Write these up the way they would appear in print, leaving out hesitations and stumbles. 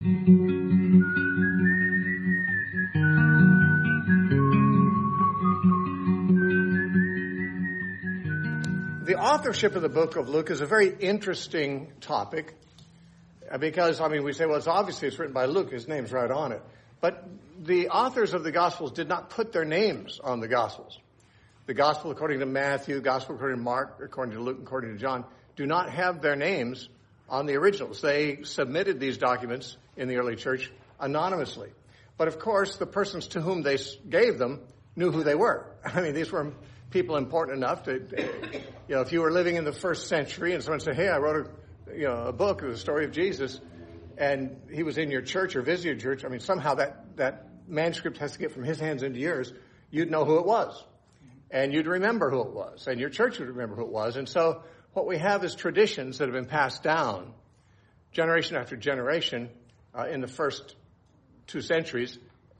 The authorship of the book of Luke is a very interesting topic because, we say, well, it's written by Luke. His name's right on it. But the authors of the Gospels did not put their names on the Gospels. The Gospel according to Matthew, Gospel according to Mark, according to Luke, according to John, do not have their names on the originals. They submitted these documents in the early church anonymously. But, of course, the persons to whom they gave them knew who they were. These were people important enough to, if you were living in the first century and someone said, hey, I wrote a book of the story of Jesus, and he was in your church or visited your church, somehow that manuscript has to get from his hands into yours, you'd know who it was. And you'd remember who it was, and your church would remember who it was. And so what we have is traditions that have been passed down generation after generation in the first 2 centuries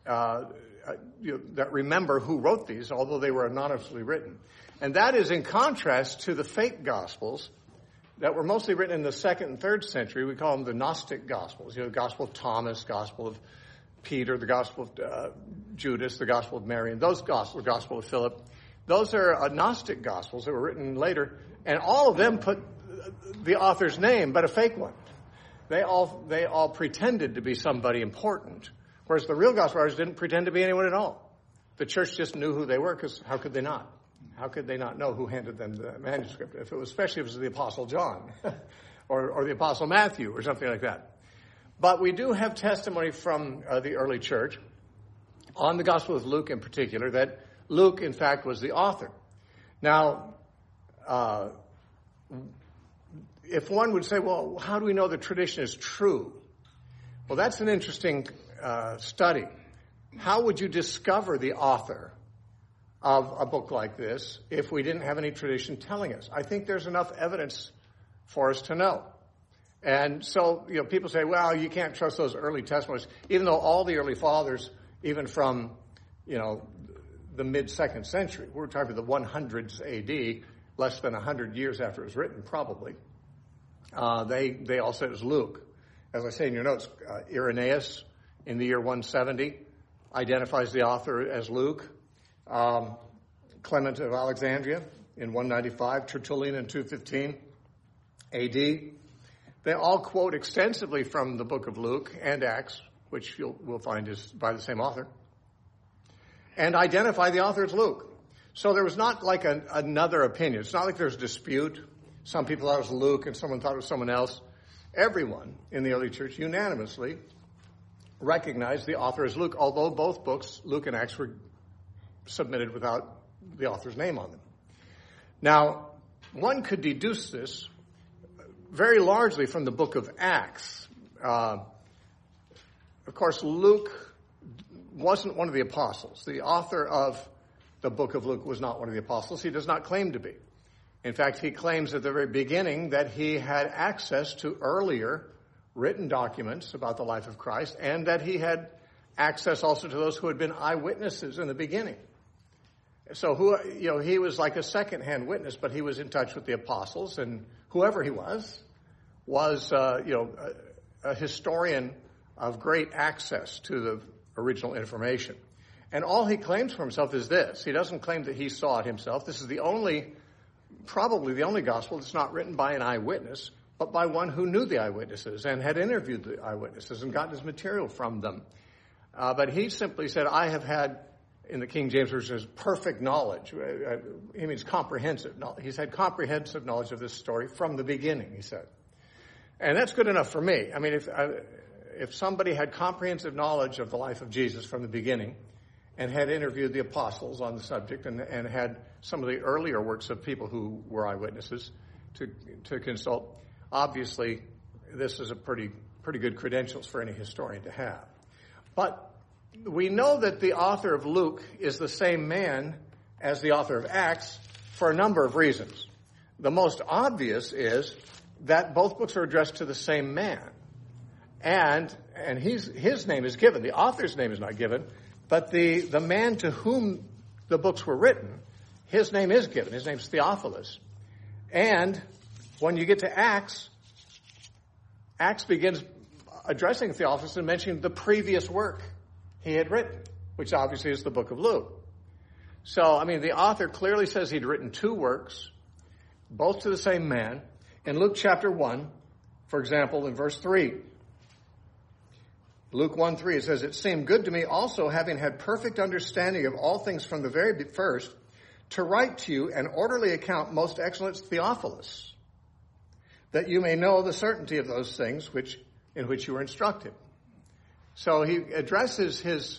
that remember who wrote these, although they were anonymously written. And that is in contrast to the fake Gospels that were mostly written in the 2nd and 3rd century. We call them the Gnostic Gospels. The Gospel of Thomas, Gospel of Peter, the Gospel of Judas, the Gospel of Mary, and those Gospels, the Gospel of Philip. Those are Gnostic Gospels that were written later, and all of them put the author's name, but a fake one. They all pretended to be somebody important, whereas the real Gospel writers didn't pretend to be anyone at all. The church just knew who they were, because how could they not? How could they not know who handed them the manuscript? Especially if it was the Apostle John or the Apostle Matthew or something like that. But we do have testimony from the early church on the Gospel of Luke in particular that Luke, in fact, was the author. Now, if one would say, well, how do we know the tradition is true? Well, that's an interesting study. How would you discover the author of a book like this if we didn't have any tradition telling us? I think there's enough evidence for us to know. And so, people say, well, you can't trust those early testimonies, even though all the early fathers, even from, the mid-2nd century, we're talking the 100s AD, less than 100 years after it was written, probably, they all said it was Luke. As I say in your notes, Irenaeus in the year 170 identifies the author as Luke. Clement of Alexandria in 195, Tertullian in 215 AD. They all quote extensively from the book of Luke and Acts, which we'll find is by the same author, and identify the author as Luke. So there was not like another opinion. It's not like there's a dispute. Some people thought it was Luke and someone thought it was someone else. Everyone in the early church unanimously recognized the author as Luke, although both books, Luke and Acts, were submitted without the author's name on them. Now, one could deduce this very largely from the book of Acts. Of course, Luke wasn't one of the apostles. The author of the book of Luke was not one of the apostles. He does not claim to be. In fact, he claims at the very beginning that he had access to earlier written documents about the life of Christ, and that he had access also to those who had been eyewitnesses in the beginning. So he was like a second-hand witness, but he was in touch with the apostles, and whoever he was a historian of great access to the original information. And all he claims for himself is this. He doesn't claim that he saw it himself. This is probably the only gospel that's not written by an eyewitness, but by one who knew the eyewitnesses and had interviewed the eyewitnesses and gotten his material from them. But he simply said, I have had, in the King James Version, perfect knowledge. He means comprehensive knowledge. He's had comprehensive knowledge of this story from the beginning, he said. And that's good enough for me. If somebody had comprehensive knowledge of the life of Jesus from the beginning and had interviewed the apostles on the subject and had some of the earlier works of people who were eyewitnesses to consult, obviously this is a pretty good credentials for any historian to have. But we know that the author of Luke is the same man as the author of Acts for a number of reasons. The most obvious is that both books are addressed to the same man. And his name is given. The author's name is not given, but the man to whom the books were written, his name is given. His name's Theophilus. And when you get to Acts begins addressing Theophilus and mentioning the previous work he had written, which obviously is the book of Luke. So, I mean, the author clearly says he'd written two works, both to the same man. In Luke chapter 1, for example, in verse 3, Luke 1:3, it says, "It seemed good to me also, having had perfect understanding of all things from the very first, to write to you an orderly account, most excellent Theophilus, that you may know the certainty of those things in which you were instructed." So he addresses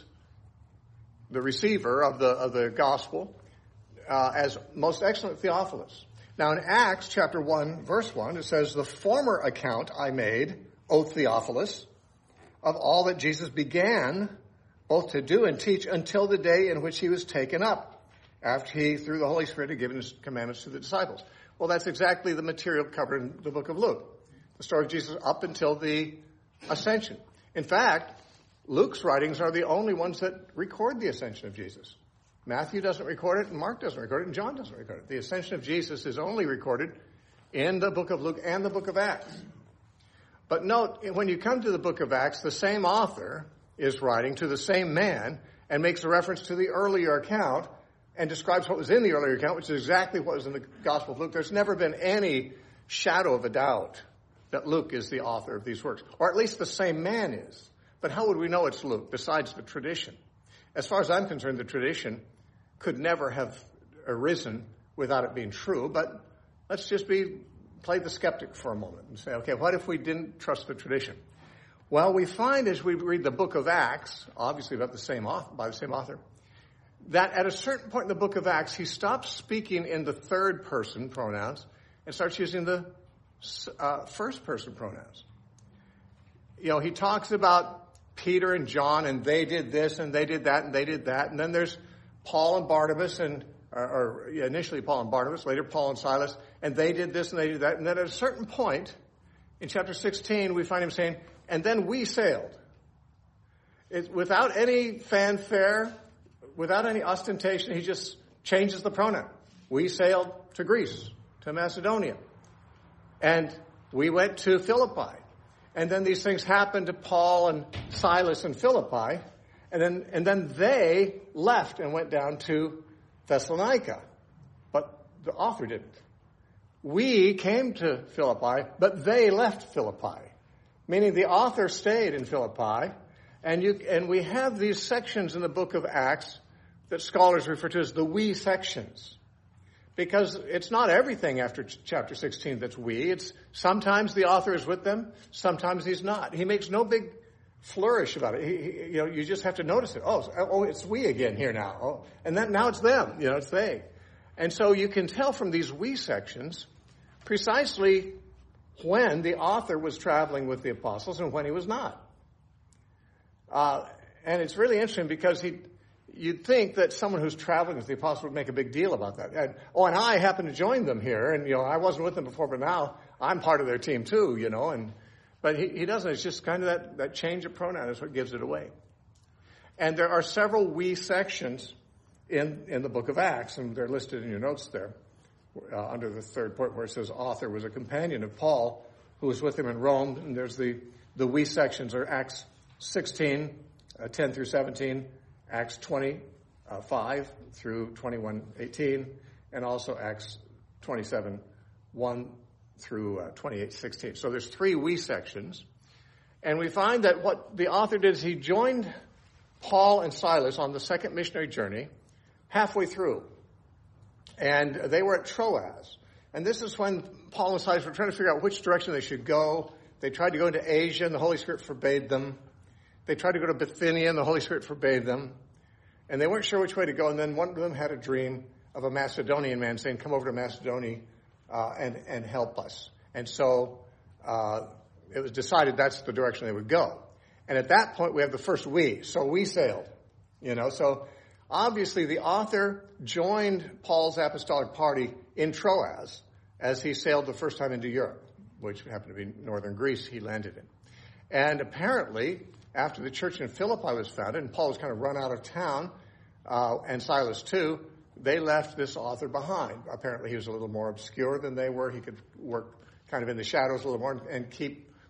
the receiver of the gospel as most excellent Theophilus. Now in Acts chapter 1, verse 1, it says, "The former account I made, O Theophilus, of all that Jesus began both to do and teach until the day in which he was taken up, after he, through the Holy Spirit, had given his commandments to the disciples." Well, that's exactly the material covered in the book of Luke, the story of Jesus up until the ascension. In fact, Luke's writings are the only ones that record the ascension of Jesus. Matthew doesn't record it, and Mark doesn't record it, and John doesn't record it. The ascension of Jesus is only recorded in the book of Luke and the book of Acts. But note, when you come to the book of Acts, the same author is writing to the same man and makes a reference to the earlier account and describes what was in the earlier account, which is exactly what was in the Gospel of Luke. There's never been any shadow of a doubt that Luke is the author of these works, or at least the same man is. But how would we know it's Luke, besides the tradition? As far as I'm concerned, the tradition could never have arisen without it being true, but let's just play the skeptic for a moment and say, okay, what if we didn't trust the tradition? Well, we find as we read the book of Acts, obviously by the same author, that at a certain point in the book of Acts, he stops speaking in the third person pronouns and starts using the first person pronouns. You know, he talks about Peter and John, and they did this, and they did that, and they did that. And then there's Paul and Barnabas, initially Paul and Barnabas, later Paul and Silas, and they did this and they did that. And then at a certain point, in chapter 16, we find him saying, "And then we sailed." Without any fanfare, without any ostentation, he just changes the pronoun. We sailed to Greece, to Macedonia. And we went to Philippi. And then these things happened to Paul and Silas in Philippi. And then they left and went down to Thessalonica. But the author didn't. We came to Philippi, but they left Philippi. Meaning the author stayed in Philippi. And we have these sections in the book of Acts that scholars refer to as the we sections. Because it's not everything after chapter 16 that's we. It's sometimes the author is with them, sometimes he's not. He makes no big flourish about it. You just have to notice it. Oh, it's we again here now. Oh, and then now it's them. It's they. And so you can tell from these we sections precisely when the author was traveling with the apostles and when he was not. And it's really interesting because you'd think that someone who's traveling with the apostles would make a big deal about that. And I happen to join them here, and I wasn't with them before, but now I'm part of their team too, But he doesn't. It's just kind of that change of pronoun is what gives it away. And there are several we sections in the book of Acts, and they're listed in your notes there, under the third point where it says author was a companion of Paul who was with him in Rome. And there's the we sections are Acts 16, 10 through 17, Acts 25 through 21:18, and also Acts 27, 1 through 28:16. So there's three we sections. And we find that what the author did is he joined Paul and Silas on the second missionary journey halfway through. And they were at Troas. And this is when Paul and Silas were trying to figure out which direction they should go. They tried to go into Asia, and the Holy Spirit forbade them. They tried to go to Bithynia, and the Holy Spirit forbade them. And they weren't sure which way to go. And then one of them had a dream of a Macedonian man saying, "Come over to Macedonia and help us." And so it was decided that's the direction they would go. And at that point, we have the first we. So we sailed. So obviously the author joined Paul's apostolic party in Troas as he sailed the first time into Europe, which happened to be northern Greece he landed in. And apparently, after the church in Philippi was founded, and Paul was kind of run out of town, and Silas too, they left this author behind. Apparently he was a little more obscure than they were. He could work kind of in the shadows a little more and keep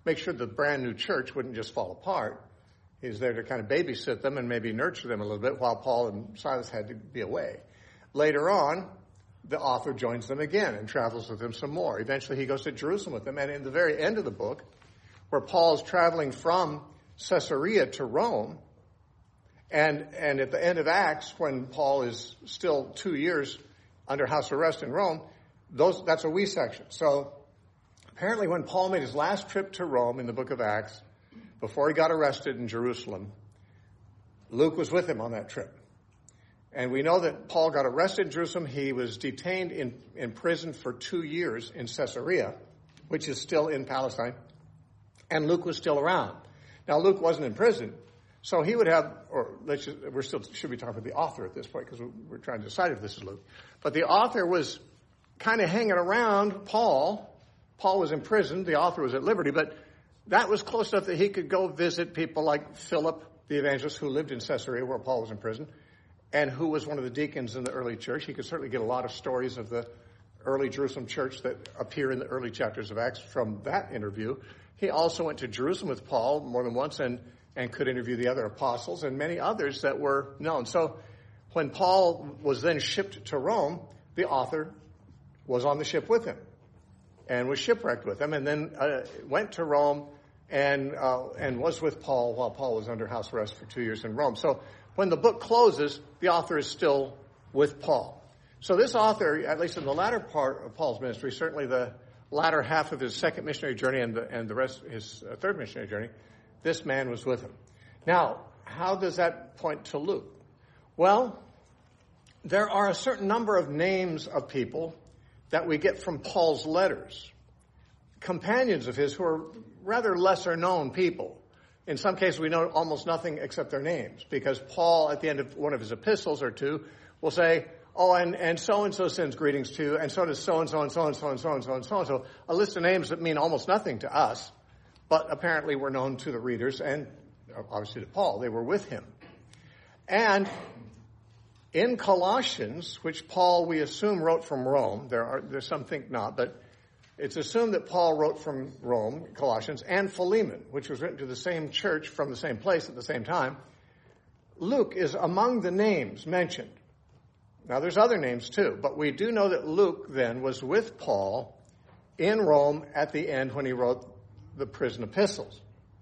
make sure the brand new church wouldn't just fall apart. He was there to kind of babysit them and maybe nurture them a little bit while Paul and Silas had to be away. Later on, the author joins them again and travels with them some more. Eventually, he goes to Jerusalem with them. And in the very end of the book, where Paul is traveling from Caesarea to Rome, and at the end of Acts, when Paul is still 2 years under house arrest in Rome, that's a wee section. So apparently when Paul made his last trip to Rome in the book of Acts, before he got arrested in Jerusalem, Luke was with him on that trip. And we know that Paul got arrested in Jerusalem. He was detained in prison for 2 years in Caesarea, which is still in Palestine. And Luke was still around. Now, Luke wasn't in prison, so he would have, should be talking about the author at this point, because we're trying to decide if this is Luke. But the author was kind of hanging around Paul. Paul was in prison. The author was at liberty, but that was close enough that he could go visit people like Philip, the evangelist, who lived in Caesarea, where Paul was in prison, and who was one of the deacons in the early church. He could certainly get a lot of stories of the early Jerusalem church that appear in the early chapters of Acts from that interview. He also went to Jerusalem with Paul more than once and could interview the other apostles and many others that were known. So when Paul was then shipped to Rome, the author was on the ship with him and was shipwrecked with him, and then went to Rome and was with Paul while Paul was under house arrest for 2 years in Rome. So when the book closes, the author is still with Paul. So this author, at least in the latter part of Paul's ministry, certainly the latter half of his second missionary journey and the rest his third missionary journey, this man was with him. Now, how does that point to Luke? Well, there are a certain number of names of people that we get from Paul's letters, companions of his who are rather lesser known people. In some cases, we know almost nothing except their names, because Paul, at the end of one of his epistles or two, will say, oh, and so-and-so sends greetings to you, and so does so-and-so and so-and-so and so-and-so and so-and-so. A list of names that mean almost nothing to us, but apparently were known to the readers and obviously to Paul. They were with him. And in Colossians, which Paul, we assume, wrote from Rome, there's some think not, but it's assumed that Paul wrote from Rome, Colossians, and Philemon, which was written to the same church from the same place at the same time. Luke is among the names mentioned. Now, there's other names too, but we do know that Luke then was with Paul in Rome at the end when he wrote the prison epistles.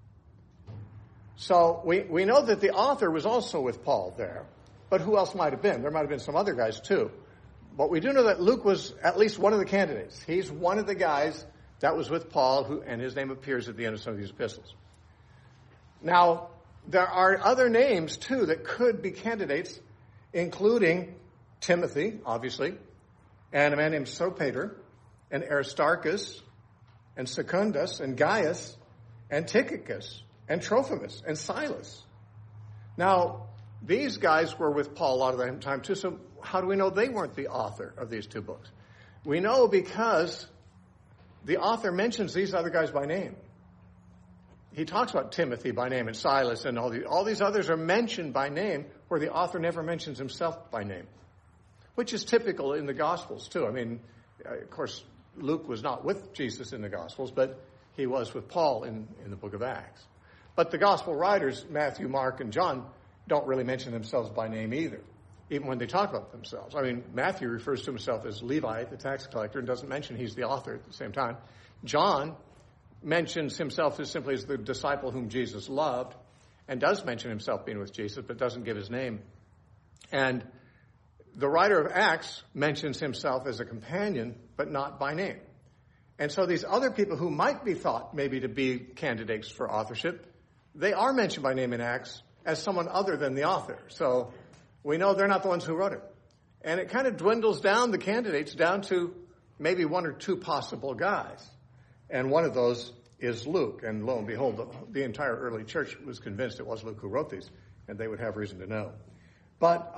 So we know that the author was also with Paul there, but who else might have been? There might have been some other guys too. But we do know that Luke was at least one of the candidates. He's one of the guys that was with Paul, and his name appears at the end of some of these epistles. Now, there are other names too that could be candidates, including Timothy, obviously, and a man named Sopater, and Aristarchus, and Secundus, and Gaius, and Tychicus, and Trophimus, and Silas. Now, these guys were with Paul a lot of the time too, so how do we know they weren't the author of these two books? We know because the author mentions these other guys by name. He talks about Timothy by name and Silas and all these others are mentioned by name where the author never mentions himself by name, which is typical in the Gospels too. I mean, of course, Luke was not with Jesus in the Gospels, but he was with Paul in the book of Acts. But the Gospel writers, Matthew, Mark, and John, don't really mention themselves by name either, even when they talk about themselves. I mean, Matthew refers to himself as Levi, the tax collector, and doesn't mention he's the author at the same time. John mentions himself as simply as the disciple whom Jesus loved, and does mention himself being with Jesus, but doesn't give his name. And the writer of Acts mentions himself as a companion, but not by name. And so these other people who might be thought maybe to be candidates for authorship, they are mentioned by name in Acts as someone other than the author. So we know they're not the ones who wrote it. And it kind of dwindles down the candidates down to maybe one or two possible guys. And one of those is Luke. And lo and behold, the entire early church was convinced it was Luke who wrote these, and they would have reason to know. But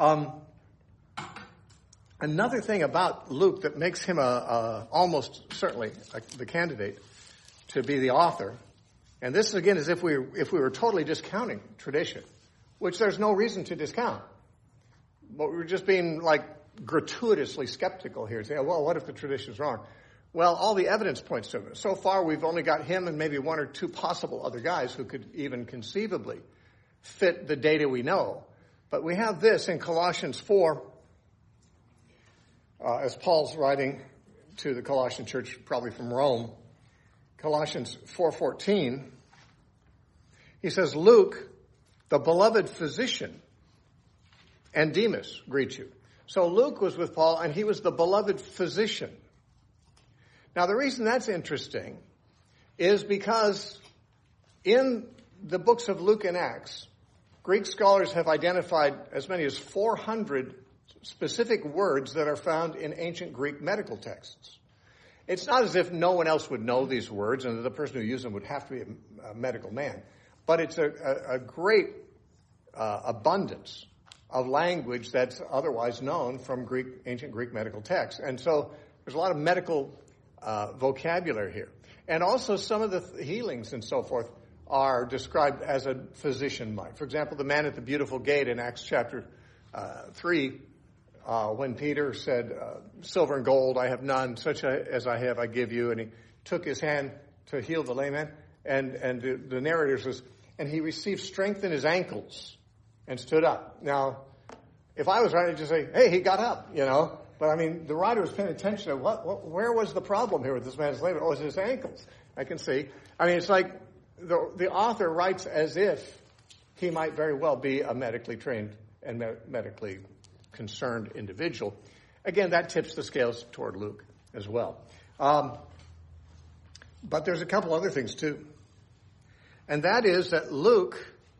another thing about Luke that makes him almost certainly the candidate to be the author, and this again is if we were totally discounting tradition, which there's no reason to discount. But we're just being like gratuitously skeptical here, saying, well, what if the tradition's wrong? Well, all the evidence points to him. So far, we've only got him and maybe one or two possible other guys who could even conceivably fit the data we know. But we have this in Colossians 4, as Paul's writing to the Colossian church, probably from Rome. Colossians 4:14, he says, Luke, the beloved physician, and Demas greet you. So Luke was with Paul, and he was the beloved physician. Now, the reason that's interesting is because in the books of Luke and Acts, Greek scholars have identified as many as 400 specific words that are found in ancient Greek medical texts. It's not as if no one else would know these words and that the person who used them would have to be a medical man, but it's a great abundance of language that's otherwise known from ancient Greek medical texts. And so there's a lot of medical vocabulary here. And also some of the healings and so forth are described as a physician might. For example, the man at the beautiful gate in Acts chapter 3, when Peter said, silver and gold I have none, such as I have I give you, and he took his hand to heal the lame man, and the narrator says, and he received strength in his ankles and stood up. Now, if I was writing, I'd just say, hey, he got up, But, I mean, the writer was paying attention to where was the problem here with this man's leg? Oh, it's his ankles. I can see. I mean, it's like the author writes as if he might very well be a medically trained and medically concerned individual. Again, that tips the scales toward Luke as well. But there's a couple other things, too. And that is that Luke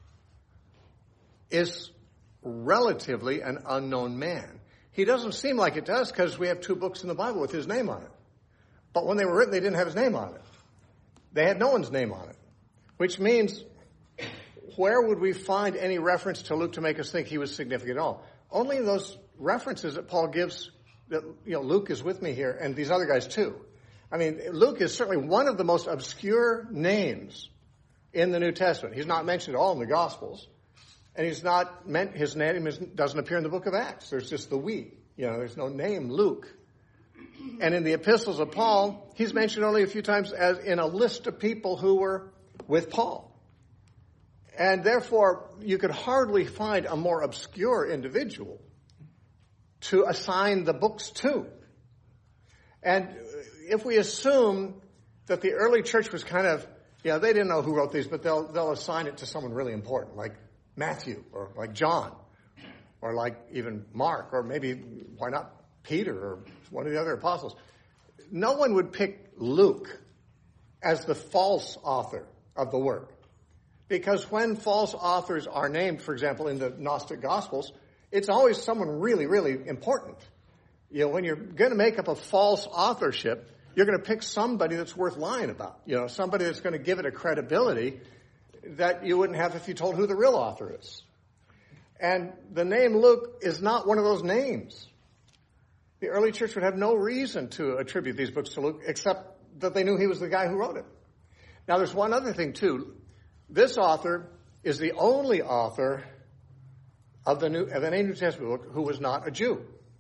is relatively an unknown man. He doesn't seem like it does because we have 2 books in the Bible with his name on it. But when they were written, they didn't have his name on it. They had no one's name on it, which means where would we find any reference to Luke to make us think he was significant at all? Only in those references that Paul gives that, Luke is with me here and these other guys too. I mean, Luke is certainly one of the most obscure names in the New Testament. He's not mentioned at all in the Gospels. And his name doesn't appear in the book of Acts. There's just the we. There's no name Luke. And in the epistles of Paul, he's mentioned only a few times as in a list of people who were with Paul. And therefore, you could hardly find a more obscure individual to assign the books to. And if we assume that the early church was kind of, they didn't know who wrote these, but they'll assign it to someone really important, like Matthew, or like John, or like even Mark, or maybe, why not Peter, or one of the other apostles. No one would pick Luke as the false author of the work. Because when false authors are named, for example, in the Gnostic Gospels, it's always someone really, really important. When you're going to make up a false authorship, you're going to pick somebody that's worth lying about. Somebody that's going to give it a credibility that you wouldn't have if you told who the real author is. And the name Luke is not one of those names. The early church would have no reason to attribute these books to Luke, except that they knew he was the guy who wrote it. Now, there's one other thing, too. This author is the only author of an New Testament book who was not a Jew.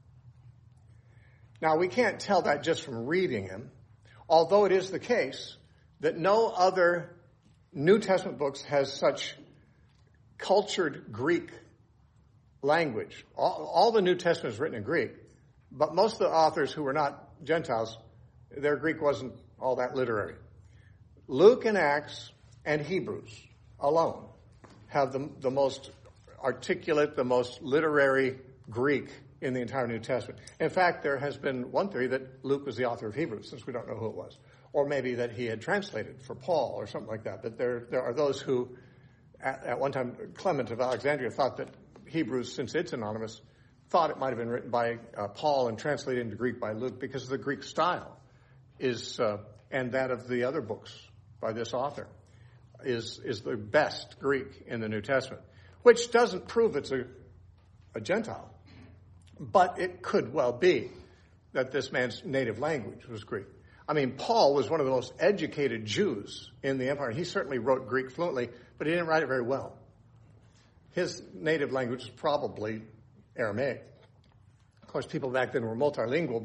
Now, we can't tell that just from reading him, although it is the case that no other New Testament books has such cultured Greek language. All the New Testament is written in Greek, but most of the authors who were not Gentiles, their Greek wasn't all that literary. Luke and Acts and Hebrews alone have the most articulate, the most literary Greek in the entire New Testament. In fact, there has been one theory that Luke was the author of Hebrews, since we don't know who it was. Or maybe that he had translated for Paul or something like that. But there are those who, at one time, Clement of Alexandria thought that Hebrews, since it's anonymous, thought it might have been written by Paul and translated into Greek by Luke because the Greek style is, and that of the other books by this author, is the best Greek in the New Testament, which doesn't prove it's a Gentile. But it could well be that this man's native language was Greek. I mean, Paul was one of the most educated Jews in the empire. He certainly wrote Greek fluently, but he didn't write it very well. His native language is probably Aramaic. Of course, people back then were multilingual, but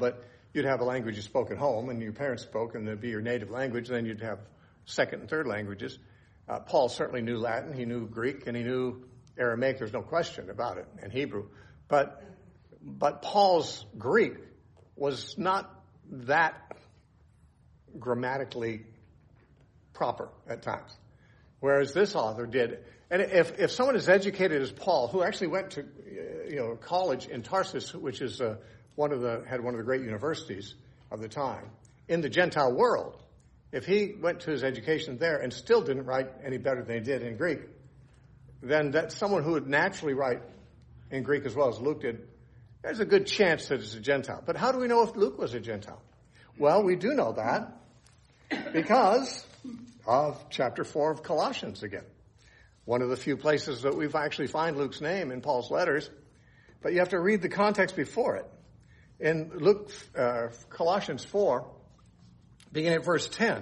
you'd have a language you spoke at home and your parents spoke, and it'd be your native language. Then you'd have second and third languages. Paul certainly knew Latin, he knew Greek, and he knew Aramaic. There's no question about it, and Hebrew. But Paul's Greek was not that grammatically proper at times, whereas this author did. And if someone as educated as Paul, who actually went to college in Tarsus, which is had one of the great universities of the time in the Gentile world, if he went to his education there and still didn't write any better than he did in Greek, then that's someone who would naturally write in Greek as well as Luke did. There's a good chance that it's a Gentile. But how do we know if Luke was a Gentile? Well, we do know that because of chapter 4 of Colossians again. One of the few places that we've actually find Luke's name in Paul's letters, but you have to read the context before it. In Colossians 4, beginning at verse 10,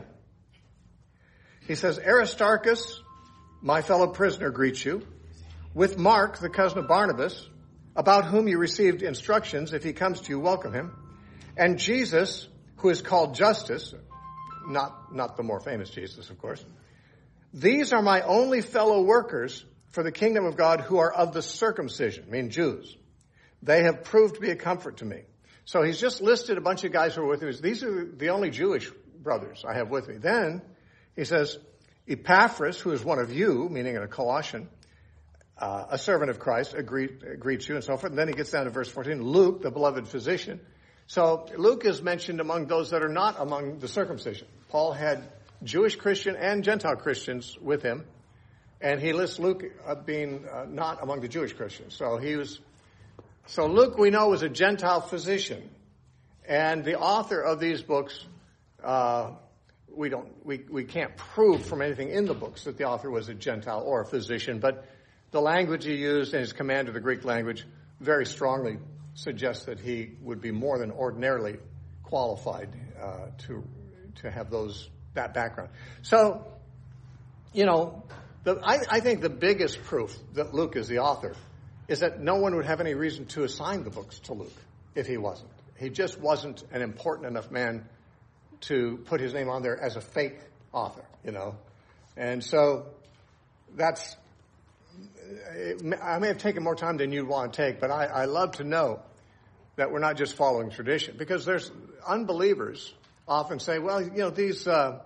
he says, Aristarchus, my fellow prisoner, greets you, with Mark, the cousin of Barnabas, about whom you received instructions. If he comes to you, welcome him. And Jesus, who is called Justus, not the more famous Jesus, of course. These are my only fellow workers for the kingdom of God who are of the circumcision, I mean Jews. They have proved to be a comfort to me. So he's just listed a bunch of guys who are with him. These are the only Jewish brothers I have with me. Then he says, Epaphras, who is one of you, meaning a Colossian, a servant of Christ, greets you, and so forth. And then he gets down to verse 14. Luke, the beloved physician. So Luke is mentioned among those that are not among the circumcision. Paul had Jewish Christian and Gentile Christians with him, and he lists Luke being not among the Jewish Christians. So Luke, we know, was a Gentile physician, and the author of these books, we can't prove from anything in the books that the author was a Gentile or a physician, but the language he used and his command of the Greek language very strongly suggests that he would be more than ordinarily qualified to have that background. So, I think the biggest proof that Luke is the author is that no one would have any reason to assign the books to Luke if he wasn't. He just wasn't an important enough man to put his name on there as a fake author, And so I may have taken more time than you'd want to take, but I love to know that we're not just following tradition, because there's unbelievers often say, well, these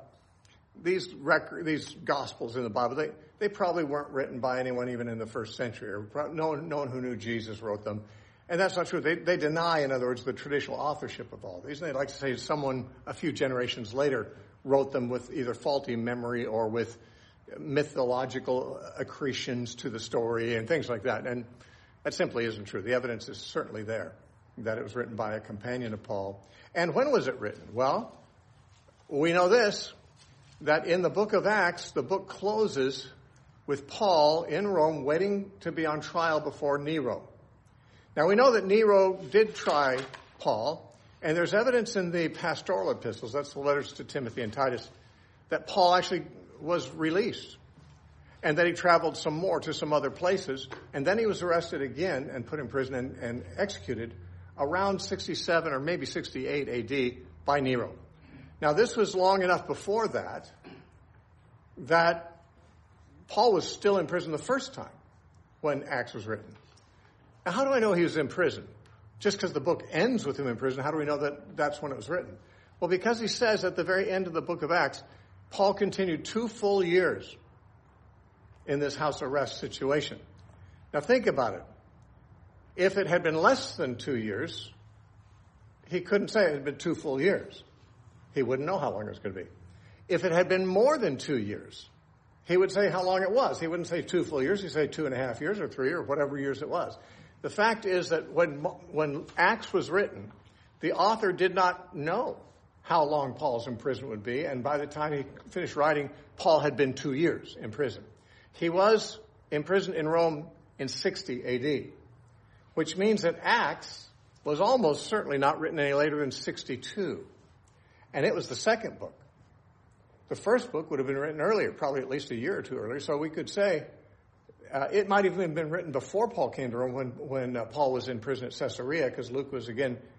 Gospels in the Bible, they probably weren't written by anyone even in the first century, or no one who knew Jesus wrote them. And that's not true. They deny, in other words, the traditional authorship of all these. And they like to say someone a few generations later wrote them with either faulty memory or with mythological accretions to the story and things like that. And that simply isn't true. The evidence is certainly there that it was written by a companion of Paul. And when was it written? Well, we know this, that in the book of Acts, the book closes with Paul in Rome waiting to be on trial before Nero. Now, we know that Nero did try Paul, and there's evidence in the pastoral epistles, that's the letters to Timothy and Titus, that Paul actually was released, and that he traveled some more to some other places, and then he was arrested again and put in prison and executed around 67 or maybe 68 AD by Nero. Now, this was long enough before that Paul was still in prison the first time when Acts was written. Now, how do I know he was in prison? Just because the book ends with him in prison, how do we know that that's when it was written? Well, because he says at the very end of the book of Acts, Paul continued 2 full years in this house arrest situation. Now, think about it. If it had been less than 2 years, he couldn't say it had been 2 full years. He wouldn't know how long it was going to be. If it had been more than 2 years, he would say how long it was. He wouldn't say 2 full years. He'd say 2.5 years or 3 or whatever years it was. The fact is that when Acts was written, the author did not know how long Paul's imprisonment would be, and by the time he finished writing, Paul had been 2 years in prison. He was imprisoned in Rome in 60 AD, which means that Acts was almost certainly not written any later than 62. And it was the second book. The first book would have been written earlier, probably at least a year or two earlier. So we could say it might have even been written before Paul came to Rome when Paul was in prison at Caesarea, because Luke was, again,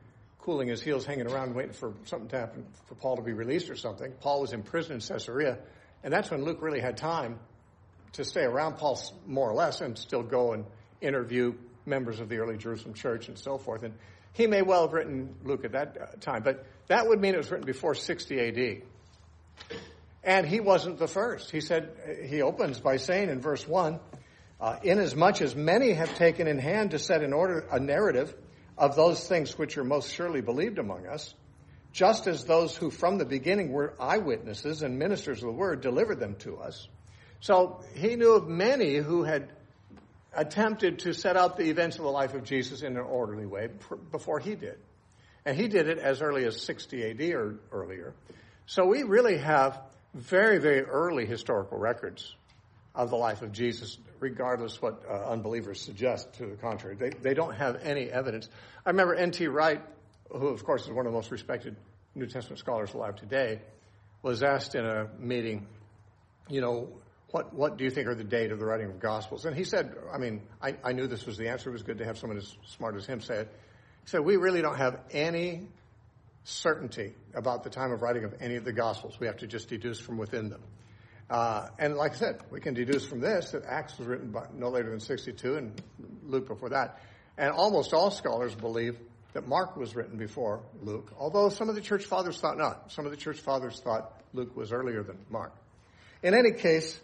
cooling his heels, hanging around, waiting for something to happen for Paul to be released or something. Paul was in prison in Caesarea, and that's when Luke really had time to stay around Paul more or less and still go and interview members of the early Jerusalem church and so forth. And he may well have written Luke at that time, but that would mean it was written before 60 A.D. And he wasn't the first. He opens by saying in verse 1, inasmuch as many have taken in hand to set in order a narrative of those things which are most surely believed among us, just as those who from the beginning were eyewitnesses and ministers of the word delivered them to us. So he knew of many who had attempted to set out the events of the life of Jesus in an orderly way before he did. And he did it as early as 60 A.D. or earlier. So we really have very, very early historical records of the life of Jesus, regardless what unbelievers suggest to the contrary. They don't have any evidence. I remember N.T. Wright, who, of course, is one of the most respected New Testament scholars alive today, was asked in a meeting, what do you think are the date of the writing of Gospels? And he said, I knew this was the answer. It was good to have someone as smart as him say it. He said, we really don't have any certainty about the time of writing of any of the Gospels. We have to just deduce from within them. And like I said, we can deduce from this that Acts was written by no later than 62 and Luke before that. And almost all scholars believe that Mark was written before Luke, although some of the church fathers thought not. Some of the church fathers thought Luke was earlier than Mark. In any case,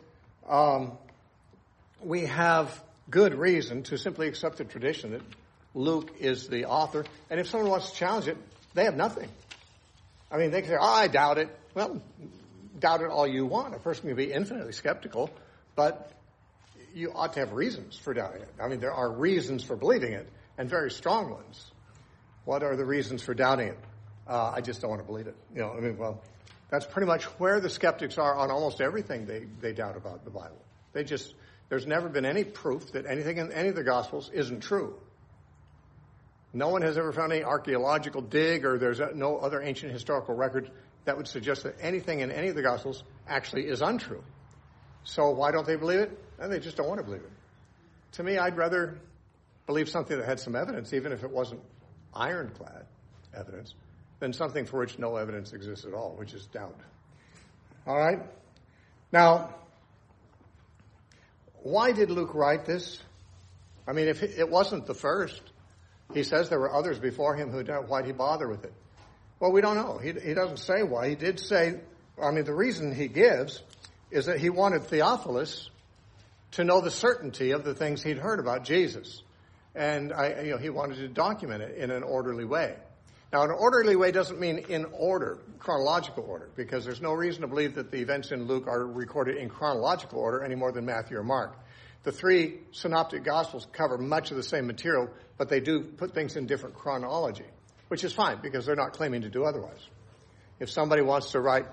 we have good reason to simply accept the tradition that Luke is the author. And if someone wants to challenge it, they have nothing. They can say, I doubt it. Well, doubt it all you want. A person can be infinitely skeptical, but you ought to have reasons for doubting it. There are reasons for believing it, and very strong ones. What are the reasons for doubting it? I just don't want to believe it. That's pretty much where the skeptics are on almost everything they doubt about the Bible. There's never been any proof that anything in any of the Gospels isn't true. No one has ever found any archaeological dig, or there's no other ancient historical record that would suggest that anything in any of the Gospels actually is untrue. So why don't they believe it? And they just don't want to believe it. To me, I'd rather believe something that had some evidence, even if it wasn't ironclad evidence, than something for which no evidence exists at all, which is doubt. All right? Now, why did Luke write this? If it wasn't the first, he says there were others before him who doubt. Why'd he bother with it? Well, we don't know. He doesn't say why. He did say, the reason he gives is that he wanted Theophilus to know the certainty of the things he'd heard about Jesus. And he wanted to document it in an orderly way. Now, an orderly way doesn't mean in order, chronological order, because there's no reason to believe that the events in Luke are recorded in chronological order any more than Matthew or Mark. The three synoptic Gospels cover much of the same material, but they do put things in different chronology, which is fine because they're not claiming to do otherwise. If somebody wants to write,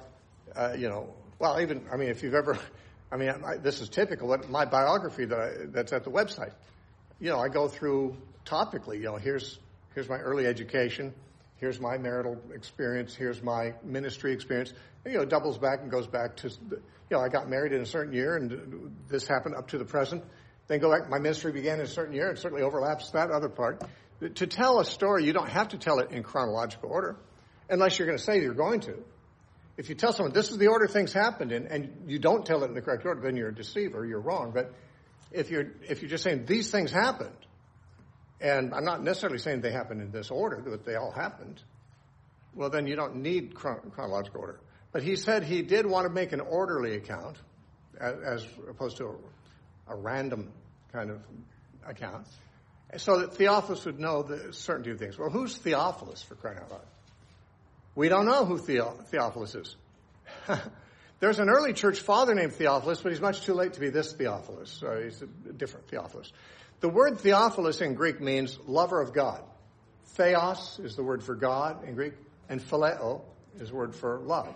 if you've ever, this is typical, but my biography that's at the website, I go through topically, here's my early education, here's my marital experience, here's my ministry experience, and, it doubles back and goes back to, I got married in a certain year and this happened up to the present. Then go back, my ministry began in a certain year, it certainly overlaps that other part. To tell a story, you don't have to tell it in chronological order, unless you're going to say you're going to. If you tell someone, this is the order things happened in, and you don't tell it in the correct order, then you're a deceiver, you're wrong. But if you're just saying these things happened, and I'm not necessarily saying they happened in this order, but they all happened, well, then you don't need chronological order. But he said he did want to make an orderly account, as opposed to a random kind of account, so that Theophilus would know the certainty of things. Well, who's Theophilus, for crying out loud? We don't know who Theophilus is. There's an early church father named Theophilus, but he's much too late to be this Theophilus. So he's a different Theophilus. The word Theophilus in Greek means lover of God. Theos is the word for God in Greek, and phileo is the word for love.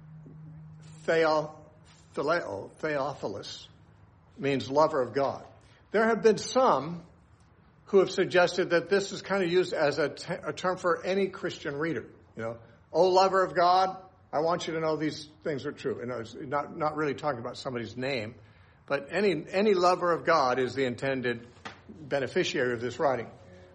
Theophilus, means lover of God. There have been some who have suggested that this is kind of used as a term for any Christian reader. Oh, lover of God, I want you to know these things are true. It's not really talking about somebody's name, but any lover of God is the intended beneficiary of this writing.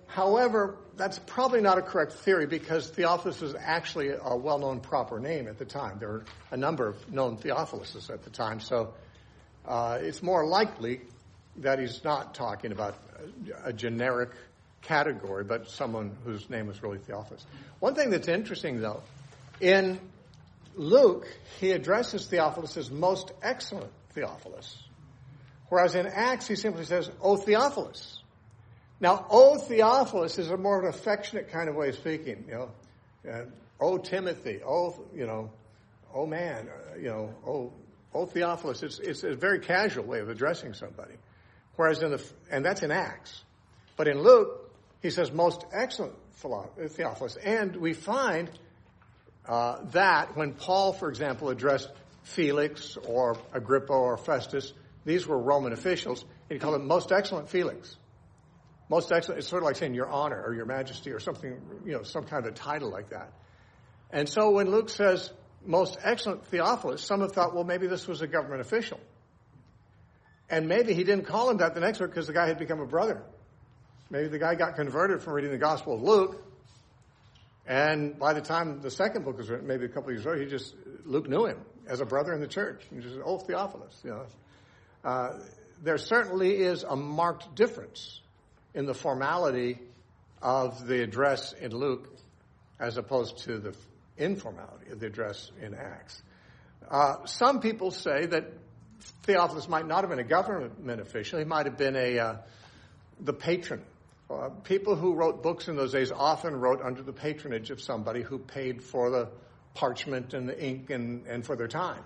However, that's probably not a correct theory because Theophilus was actually a well-known proper name at the time. There were a number of known Theophiluses at the time, so it's more likely that he's not talking about a generic category, but someone whose name was really Theophilus. One thing that's interesting, though, in Luke, he addresses Theophilus as most excellent Theophilus, whereas in Acts, he simply says, "O Theophilus." Now, "O Theophilus" is a more of an affectionate kind of way of speaking. "O Timothy," "O man," "O Theophilus." It's a very casual way of addressing somebody. Whereas and that's in Acts. But in Luke, he says, "Most excellent Theophilus." And we find that when Paul, for example, addressed Felix or Agrippa or Festus, these were Roman officials, he called them "Most excellent Felix." Most excellent, it's sort of like saying "Your Honor" or "Your Majesty" or something, some kind of a title like that. And so when Luke says "Most excellent Theophilus," some have thought, well, maybe this was a government official. And maybe he didn't call him that the next week because the guy had become a brother. Maybe the guy got converted from reading the Gospel of Luke, and by the time the second book was written, maybe a couple of years later, Luke knew him as a brother in the church. He just said, "Oh, Theophilus." There certainly is a marked difference in the formality of the address in Luke as opposed to the informality of the address in Acts. Some people say that Theophilus might not have been a government official. He might have been the patron. People who wrote books in those days often wrote under the patronage of somebody who paid for the parchment and the ink and for their time.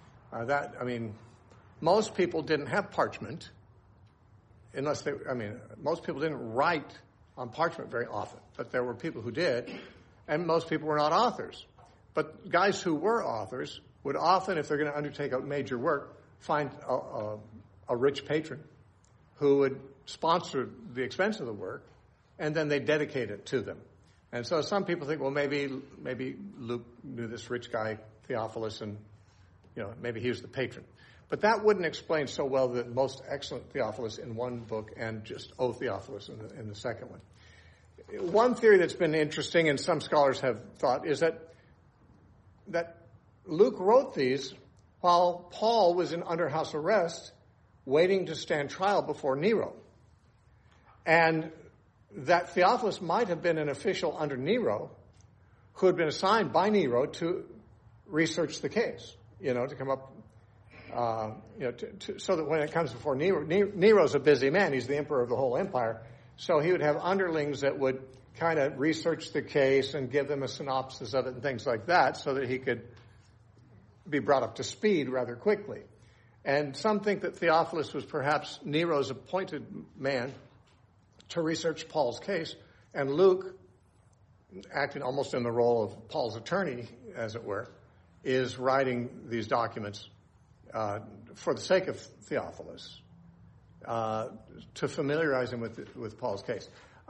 Most people didn't have parchment most people didn't write on parchment very often, but there were people who did, and most people were not authors. But guys who were authors would often, if they're going to undertake a major work, find a rich patron who would sponsor the expense of the work, and then they dedicate it to them. And so some people think, well, maybe Luke knew this rich guy, Theophilus, and maybe he was the patron. But that wouldn't explain so well the "Most excellent Theophilus" in one book and just "O Theophilus" in the second one. One theory that's been interesting, and some scholars have thought, is that Luke wrote these while Paul was under house arrest, waiting to stand trial before Nero. And that Theophilus might have been an official under Nero who had been assigned by Nero to research the case, to come up, so that when it comes before Nero's a busy man. He's the emperor of the whole empire. So he would have underlings that would kind of research the case and give them a synopsis of it and things like that so that he could be brought up to speed rather quickly. And some think that Theophilus was perhaps Nero's appointed man to research Paul's case, and Luke, acting almost in the role of Paul's attorney, as it were, is writing these documents for the sake of Theophilus, to familiarize him with Paul's case.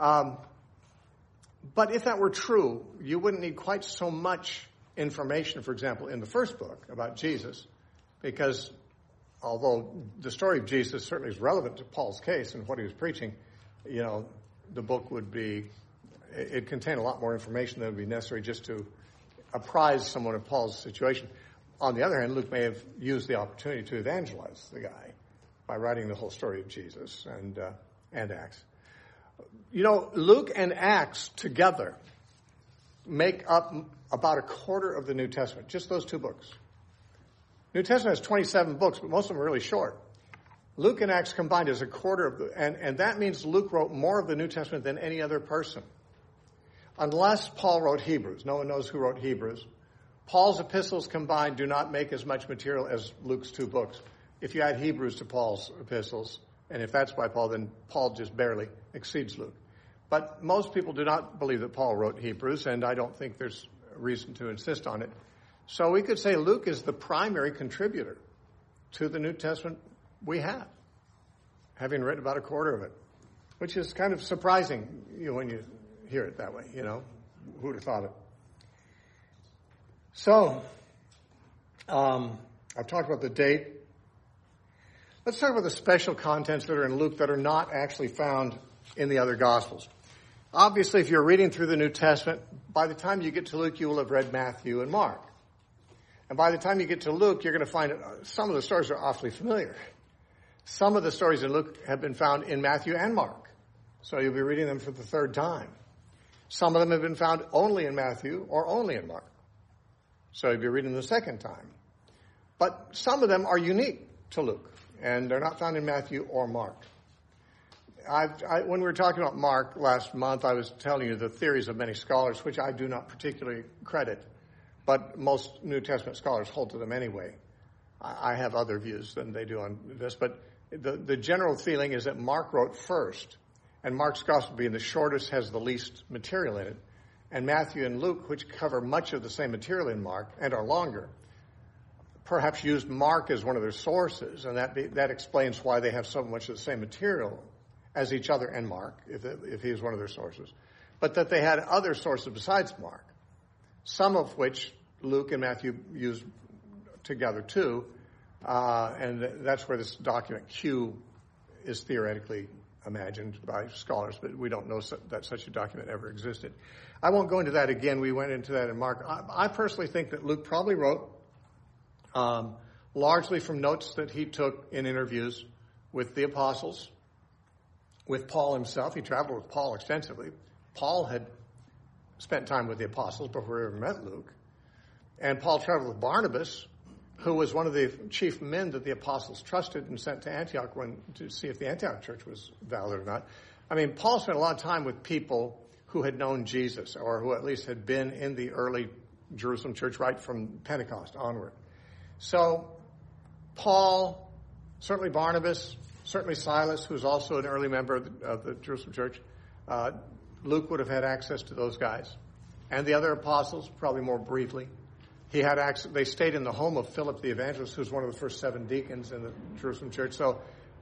But if that were true, you wouldn't need quite so much information, for example, in the first book about Jesus, because although the story of Jesus certainly is relevant to Paul's case and what he was preaching, the book it contained a lot more information that would be necessary just to apprise someone of Paul's situation. On the other hand, Luke may have used the opportunity to evangelize the guy by writing the whole story of Jesus and Acts. Luke and Acts together make up about a quarter of the New Testament, just those two books. New Testament has 27 books, but most of them are really short. Luke and Acts combined is a quarter of and that means Luke wrote more of the New Testament than any other person. Unless Paul wrote Hebrews. No one knows who wrote Hebrews. Paul's epistles combined do not make as much material as Luke's two books. If you add Hebrews to Paul's epistles, and if that's by Paul, then Paul just barely exceeds Luke. But most people do not believe that Paul wrote Hebrews, and I don't think there's reason to insist on it. So we could say Luke is the primary contributor to the New Testament we have, having written about a quarter of it, which is kind of surprising when you hear it that way, Who would have thought it? So, I've talked about the date. Let's talk about the special contents that are in Luke that are not actually found in the other Gospels. Obviously, if you're reading through the New Testament, by the time you get to Luke, you will have read Matthew and Mark. And by the time you get to Luke, you're going to find some of the stories are awfully familiar. Some of the stories in Luke have been found in Matthew and Mark. So you'll be reading them for the third time. Some of them have been found only in Matthew or only in Mark. So you'll be reading the second time. But some of them are unique to Luke, and they're not found in Matthew or Mark. When we were talking about Mark last month, I was telling you the theories of many scholars, which I do not particularly credit, but most New Testament scholars hold to them anyway. I have other views than they do on this, but the general feeling is that Mark wrote first, and Mark's gospel being the shortest has the least material in it, and Matthew and Luke, which cover much of the same material in Mark and are longer, perhaps used Mark as one of their sources, and that explains why they have so much of the same material as each other and Mark, if he is one of their sources, but that they had other sources besides Mark, some of which Luke and Matthew used together too, and that's where this document Q is theoretically imagined by scholars, but we don't know that such a document ever existed. I won't go into that again. We went into that in Mark. I personally think that Luke probably wrote largely from notes that he took in interviews with the apostles, with Paul himself. He traveled with Paul extensively. Paul had spent time with the apostles before he ever met Luke. And Paul traveled with Barnabas, who was one of the chief men that the apostles trusted and sent to Antioch to see if the Antioch church was valid or not. I mean, Paul spent a lot of time with people who had known Jesus, or who at least had been in the early Jerusalem church right from Pentecost onward. So Paul, certainly Barnabas, certainly Silas, who's also an early member of the Jerusalem church, Luke would have had access to those guys. And the other apostles, probably more briefly. He had access. They stayed in the home of Philip the evangelist, who's one of the first 7 deacons in the Jerusalem church. So,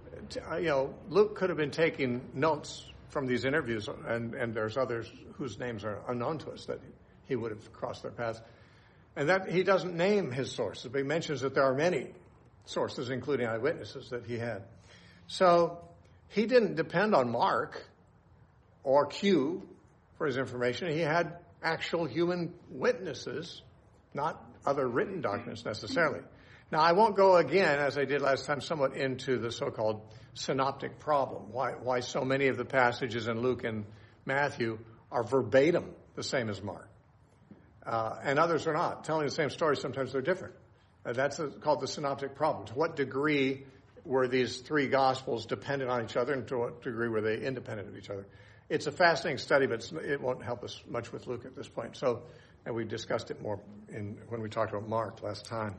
Luke could have been taking notes from these interviews, and there's others whose names are unknown to us that he would have crossed their paths. And that he doesn't name his sources, but he mentions that there are many sources, including eyewitnesses, that he had. So he didn't depend on Mark or Q for his information. He had actual human witnesses, not other written documents necessarily. Now, I won't go again, as I did last time, somewhat into the so-called synoptic problem, why so many of the passages in Luke and Matthew are verbatim the same as Mark. And others are not. Telling the same story, sometimes they're different. That's called the synoptic problem. To what degree were these 3 gospels dependent on each other, and to what degree were they independent of each other? It's a fascinating study, but it won't help us much with Luke at this point. So, and we discussed it more when we talked about Mark last time.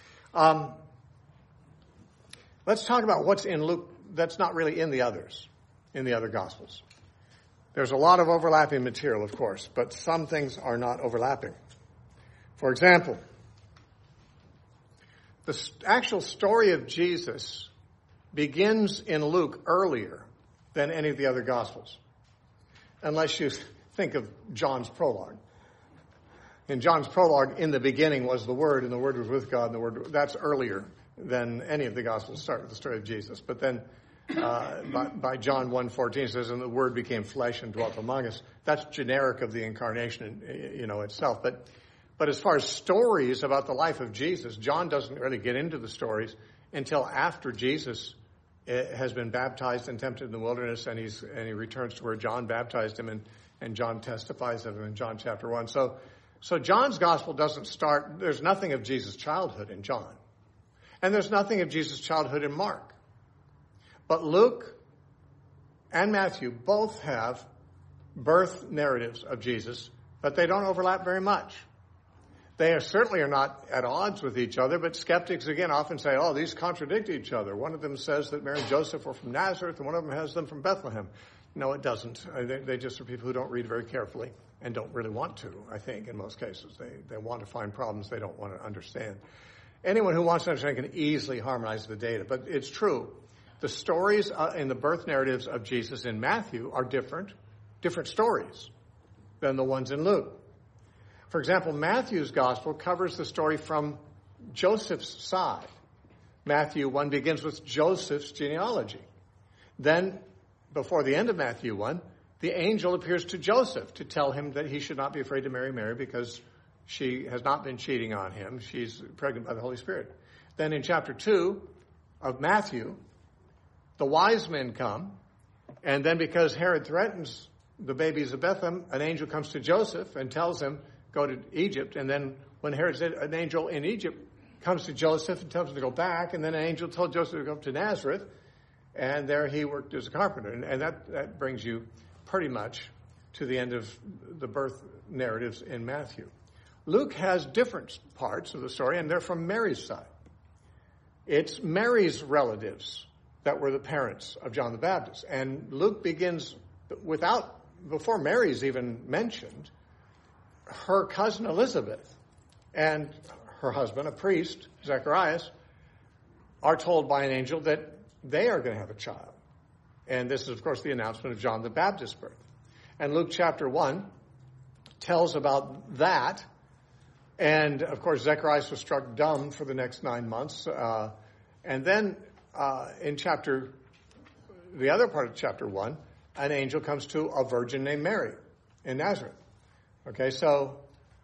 Let's talk about what's in Luke that's not really in the other gospels. There's a lot of overlapping material, of course, but some things are not overlapping. For example, the actual story of Jesus begins in Luke earlier than any of the other gospels, unless you think of John's prologue. In John's prologue, in the beginning was the Word, and the Word was with God, and the Word, that's earlier than any of the Gospels start with the story of Jesus. But then by John 1:14 it says, and the Word became flesh and dwelt among us. That's generic of the incarnation, itself. But as far as stories about the life of Jesus, John doesn't really get into the stories until after Jesus has been baptized and tempted in the wilderness, and he returns to where John baptized him, and John testifies of him in John chapter 1. So John's gospel doesn't start, there's nothing of Jesus' childhood in John. And there's nothing of Jesus' childhood in Mark. But Luke and Matthew both have birth narratives of Jesus, but they don't overlap very much. They certainly are not at odds with each other, but skeptics, again, often say, these contradict each other. One of them says that Mary and Joseph were from Nazareth, and one of them has them from Bethlehem. No, it doesn't. They just are people who don't read very carefully and don't really want to, I think, in most cases. They want to find problems they don't want to understand. Anyone who wants to understand can easily harmonize the data, but it's true. The stories in the birth narratives of Jesus in Matthew are different stories than the ones in Luke. For example, Matthew's gospel covers the story from Joseph's side. Matthew 1 begins with Joseph's genealogy. Then, before the end of Matthew 1, the angel appears to Joseph to tell him that he should not be afraid to marry Mary because she has not been cheating on him. She's pregnant by the Holy Spirit. Then in chapter 2 of Matthew, the wise men come, and then because Herod threatens the babies of Bethlehem, an angel comes to Joseph and tells him, go to Egypt. And then when Herod said, an angel in Egypt comes to Joseph and tells him to go back, and then an angel told Joseph to go up to Nazareth, and there he worked as a carpenter. And that brings you pretty much to the end of the birth narratives in Matthew. Luke has different parts of the story, and they're from Mary's side. It's Mary's relatives that were the parents of John the Baptist. And Luke begins before Mary's even mentioned, her cousin Elizabeth and her husband, a priest, Zacharias, are told by an angel that they are going to have a child. And this is, of course, the announcement of John the Baptist's birth. And Luke chapter 1 tells about that. And, of course, Zacharias was struck dumb for the next 9 months. And then in the other part of chapter 1, an angel comes to a virgin named Mary in Nazareth. Okay, so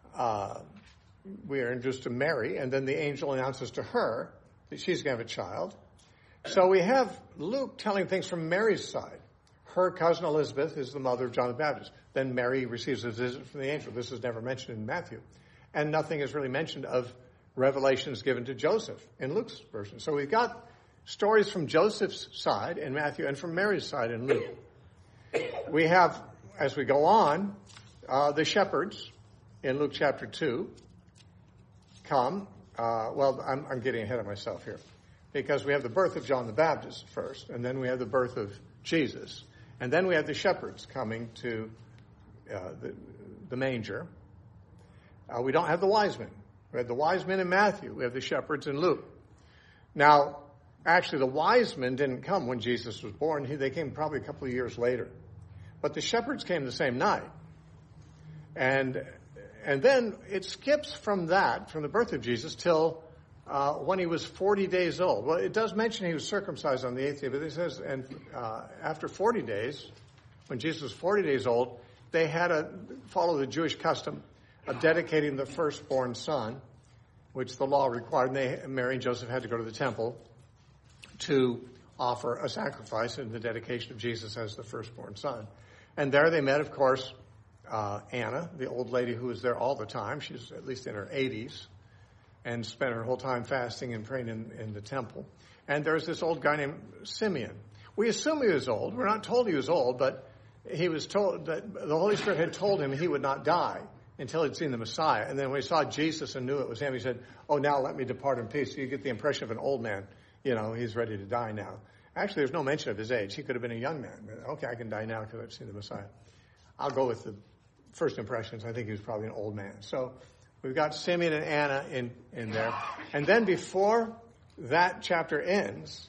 we are introduced to Mary, and then the angel announces to her that she's going to have a child. So we have Luke telling things from Mary's side. Her cousin Elizabeth is the mother of John the Baptist. Then Mary receives a visit from the angel. This is never mentioned in Matthew. And nothing is really mentioned of revelations given to Joseph in Luke's version. So we've got stories from Joseph's side in Matthew and from Mary's side in Luke. We have, as we go on, the shepherds in Luke chapter 2 come. I'm getting ahead of myself here, because we have the birth of John the Baptist first, and then we have the birth of Jesus, and then we have the shepherds coming to the manger. We don't have the wise men. We have the wise men in Matthew. We have the shepherds in Luke. Now, actually, the wise men didn't come when Jesus was born. They came probably a couple of years later. But the shepherds came the same night. And then it skips from the birth of Jesus, till when he was 40 days old. Well, it does mention he was circumcised on the 8th day, but it says, and after 40 days, when Jesus was 40 days old, they had to follow the Jewish custom of dedicating the firstborn son, which the law required. And Mary and Joseph had to go to the temple to offer a sacrifice in the dedication of Jesus as the firstborn son. And there they met, of course, Anna, the old lady who was there all the time. She's at least in her 80s and spent her whole time fasting and praying in the temple. And there's this old guy named Simeon. We assume he was old. We're not told he was old, but he was told that the Holy Spirit had told him he would not die until he'd seen the Messiah. And then when he saw Jesus and knew it was him, he said, "Oh, now let me depart in peace." So you get the impression of an old man. He's ready to die now. Actually, there's no mention of his age. He could have been a young man. Okay, I can die now because I've seen the Messiah. I'll go with the first impressions. I think he was probably an old man. So we've got Simeon and Anna in there. And then before that chapter ends,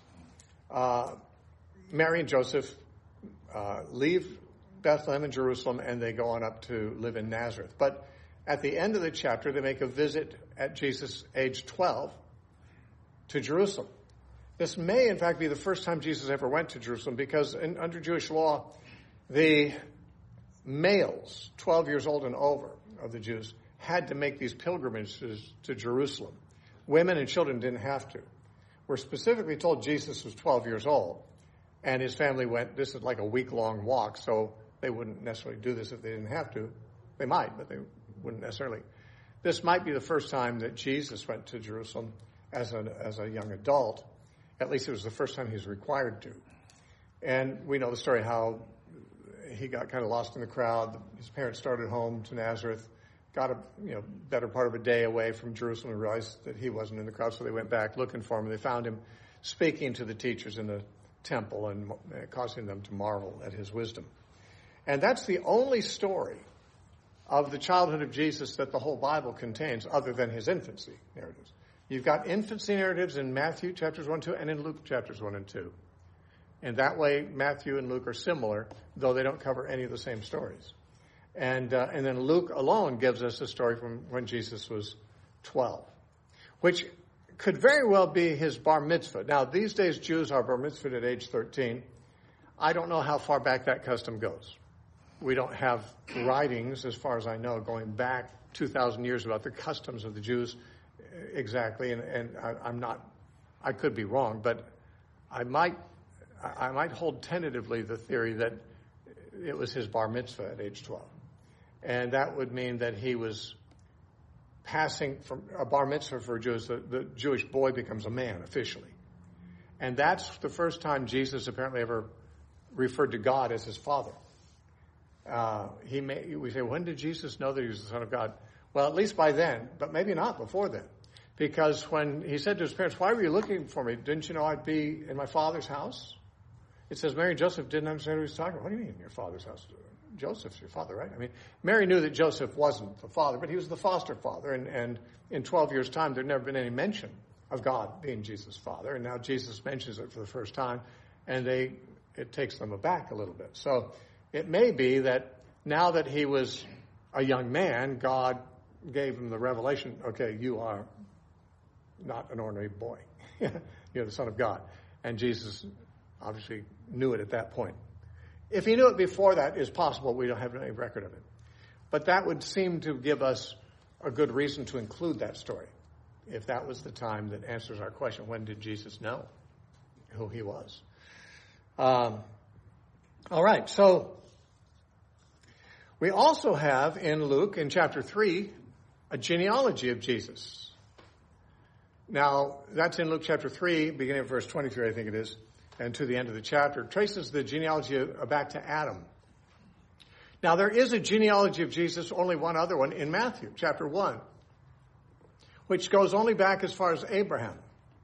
Mary and Joseph leave Bethlehem and Jerusalem, and they go on up to live in Nazareth. But at the end of the chapter, they make a visit at Jesus' age 12 to Jerusalem. This may, in fact, be the first time Jesus ever went to Jerusalem, because under Jewish law, the males, 12 years old and over of the Jews, had to make these pilgrimages to Jerusalem. Women and children didn't have to. We're specifically told Jesus was 12 years old, and his family went. This is like a week-long walk, so they wouldn't necessarily do this if they didn't have to. They might, but they wouldn't necessarily. This might be the first time that Jesus went to Jerusalem as a young adult. At least it was the first time he was required to. And we know the story how he got kind of lost in the crowd. His parents started home to Nazareth, got a better part of a day away from Jerusalem, and realized that he wasn't in the crowd, so they went back looking for him. And they found him speaking to the teachers in the temple and causing them to marvel at his wisdom. And that's the only story of the childhood of Jesus that the whole Bible contains, other than his infancy narratives. You've got infancy narratives in Matthew chapters 1 and 2 and in Luke chapters 1 and 2. And that way, Matthew and Luke are similar, though they don't cover any of the same stories. And then Luke alone gives us a story from when Jesus was 12, which could very well be his bar mitzvah. Now, these days, Jews are bar mitzvahed at age 13. I don't know how far back that custom goes. we don't have writings, as far as I know, going back 2,000 years about the customs of the Jews exactly, and I could be wrong, but I might hold tentatively the theory that it was his bar mitzvah at age 12. And that would mean that he was passing from a bar mitzvah for Jews, the Jewish boy becomes a man officially. And that's the first time Jesus apparently ever referred to God as his father. We say, when did Jesus know that he was the Son of God? Well, at least by then, but maybe not before then. Because when he said to his parents, why were you looking for me? Didn't you know I'd be in my Father's house? It says Mary and Joseph didn't understand what he was talking about. What do you mean, your Father's house? Joseph's your father, right? I mean, Mary knew that Joseph wasn't the father, but he was the foster father. And in 12 years' time, there'd never been any mention of God being Jesus' father. And now Jesus mentions it for the first time, and it takes them aback a little bit. So it may be that now that he was a young man, God gave him the revelation, okay, you are not an ordinary boy. You're the Son of God. And Jesus obviously knew it at that point. If he knew it before that, it's possible. We don't have any record of it. But that would seem to give us a good reason to include that story, if that was the time that answers our question, when did Jesus know who he was? All right, so we also have in Luke, in chapter 3, a genealogy of Jesus. Now, that's in Luke chapter 3, beginning of verse 23, I think it is, and to the end of the chapter. It traces the genealogy back to Adam. Now, there is a genealogy of Jesus, only one other one, in Matthew chapter 1, which goes only back as far as Abraham.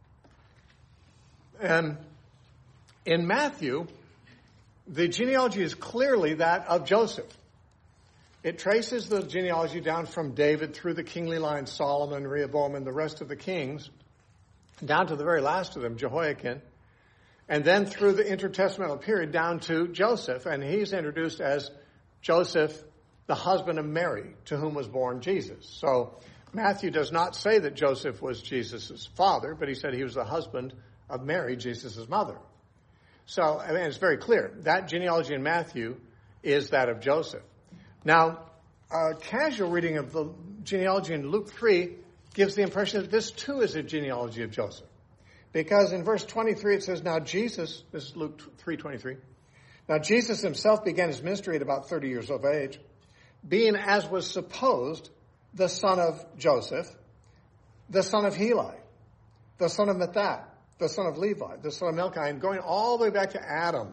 And in Matthew, the genealogy is clearly that of Joseph. It traces the genealogy down from David through the kingly line, Solomon, Rehoboam, and the rest of the kings, down to the very last of them, Jehoiakim, and then through the intertestamental period down to Joseph. And he's introduced as Joseph, the husband of Mary, to whom was born Jesus. So Matthew does not say that Joseph was Jesus' father, but he said he was the husband of Mary, Jesus' mother. So, I mean, it's very clear. That genealogy in Matthew is that of Joseph. Now, a casual reading of the genealogy in Luke 3 gives the impression that this too is a genealogy of Joseph. Because in verse 23 it says, now Jesus, this is Luke 3:23, now Jesus himself began his ministry at about 30 years of age, being, as was supposed, the son of Joseph, the son of Heli, the son of Matthat, the son of Levi, the son of Melchi, and going all the way back to Adam.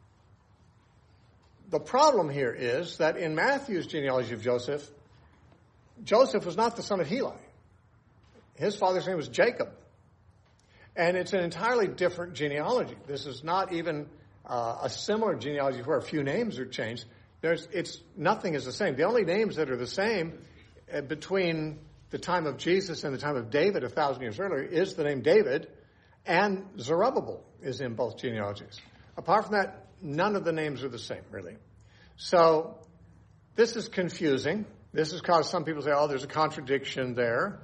The problem here is that in Matthew's genealogy of Joseph, Joseph was not the son of Heli. His father's name was Jacob. And it's an entirely different genealogy. This is not even a similar genealogy where a few names are changed. Nothing is the same. The only names that are the same between the time of Jesus and the time of David 1,000 years earlier is the name David, and Zerubbabel is in both genealogies. Apart from that, none of the names are the same, really. So this is confusing. This has caused some people to say, oh, there's a contradiction there.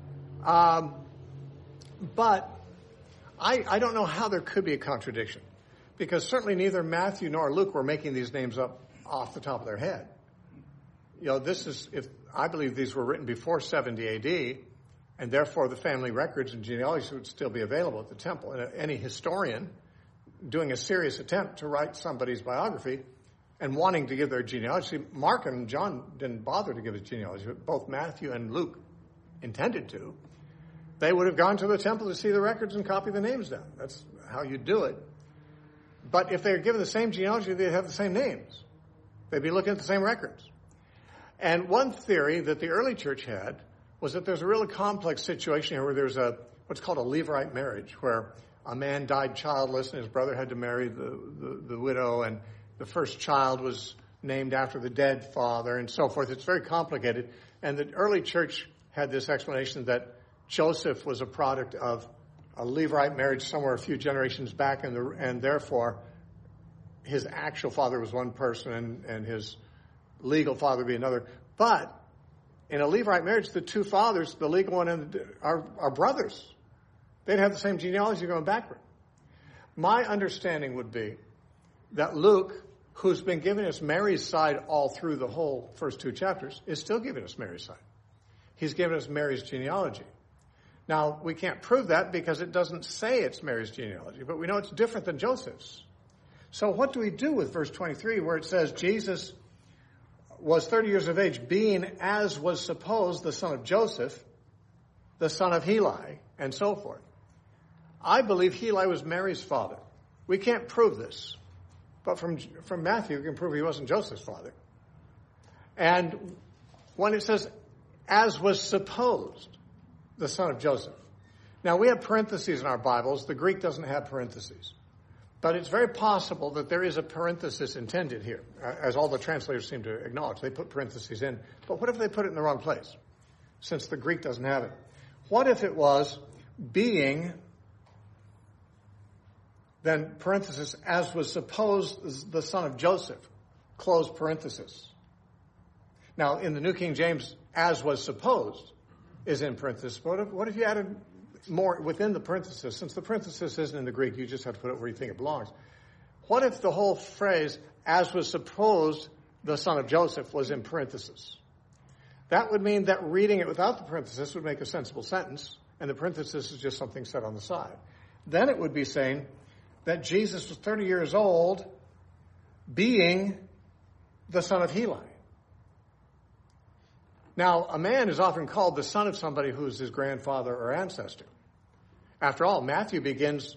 But I don't know how there could be a contradiction, because certainly neither Matthew nor Luke were making these names up off the top of their head. You know, I believe these were written before 70 AD, and therefore the family records and genealogies would still be available at the temple. And any historian doing a serious attempt to write somebody's biography and wanting to give their genealogy, Mark and John didn't bother to give his genealogy, but both Matthew and Luke intended to. They would have gone to the temple to see the records and copy the names down. That's how you do it. But if they were given the same genealogy, they'd have the same names. They'd be looking at the same records. And one theory that the early church had was that there's a really complex situation here where there's what's called a Levirate marriage, where a man died childless and his brother had to marry the widow, and the first child was named after the dead father, and so forth. It's very complicated. And the early church had this explanation that Joseph was a product of a Levirate marriage somewhere a few generations back, and therefore his actual father was one person and his legal father would be another. But in a Levirate marriage, the two fathers, the legal one are brothers. They'd have the same genealogy going backward. My understanding would be that Luke, who's been giving us Mary's side all through the whole first 2 chapters, is still giving us Mary's side. He's given us Mary's genealogy. Now, we can't prove that because it doesn't say it's Mary's genealogy, but we know it's different than Joseph's. So what do we do with verse 23 where it says Jesus was 30 years of age, being, as was supposed, the son of Joseph, the son of Heli, and so forth? I believe Heli was Mary's father. We can't prove this, but from Matthew, we can prove he wasn't Joseph's father. And when it says, as was supposed, the son of Joseph. Now, we have parentheses in our Bibles. The Greek doesn't have parentheses. But it's very possible that there is a parenthesis intended here, as all the translators seem to acknowledge. They put parentheses in. But what if they put it in the wrong place, since the Greek doesn't have it? What if it was being, then parenthesis, as was supposed, the son of Joseph, close parenthesis. Now, in the New King James, as was supposed is in parenthesis. But what if you added more within the parenthesis? Since the parenthesis isn't in the Greek, you just have to put it where you think it belongs. What if the whole phrase, as was supposed, the son of Joseph, was in parenthesis? That would mean that reading it without the parenthesis would make a sensible sentence, and the parenthesis is just something set on the side. Then it would be saying that Jesus was 30 years old, being the son of Heli. Now, a man is often called the son of somebody who's his grandfather or ancestor. After all, Matthew begins,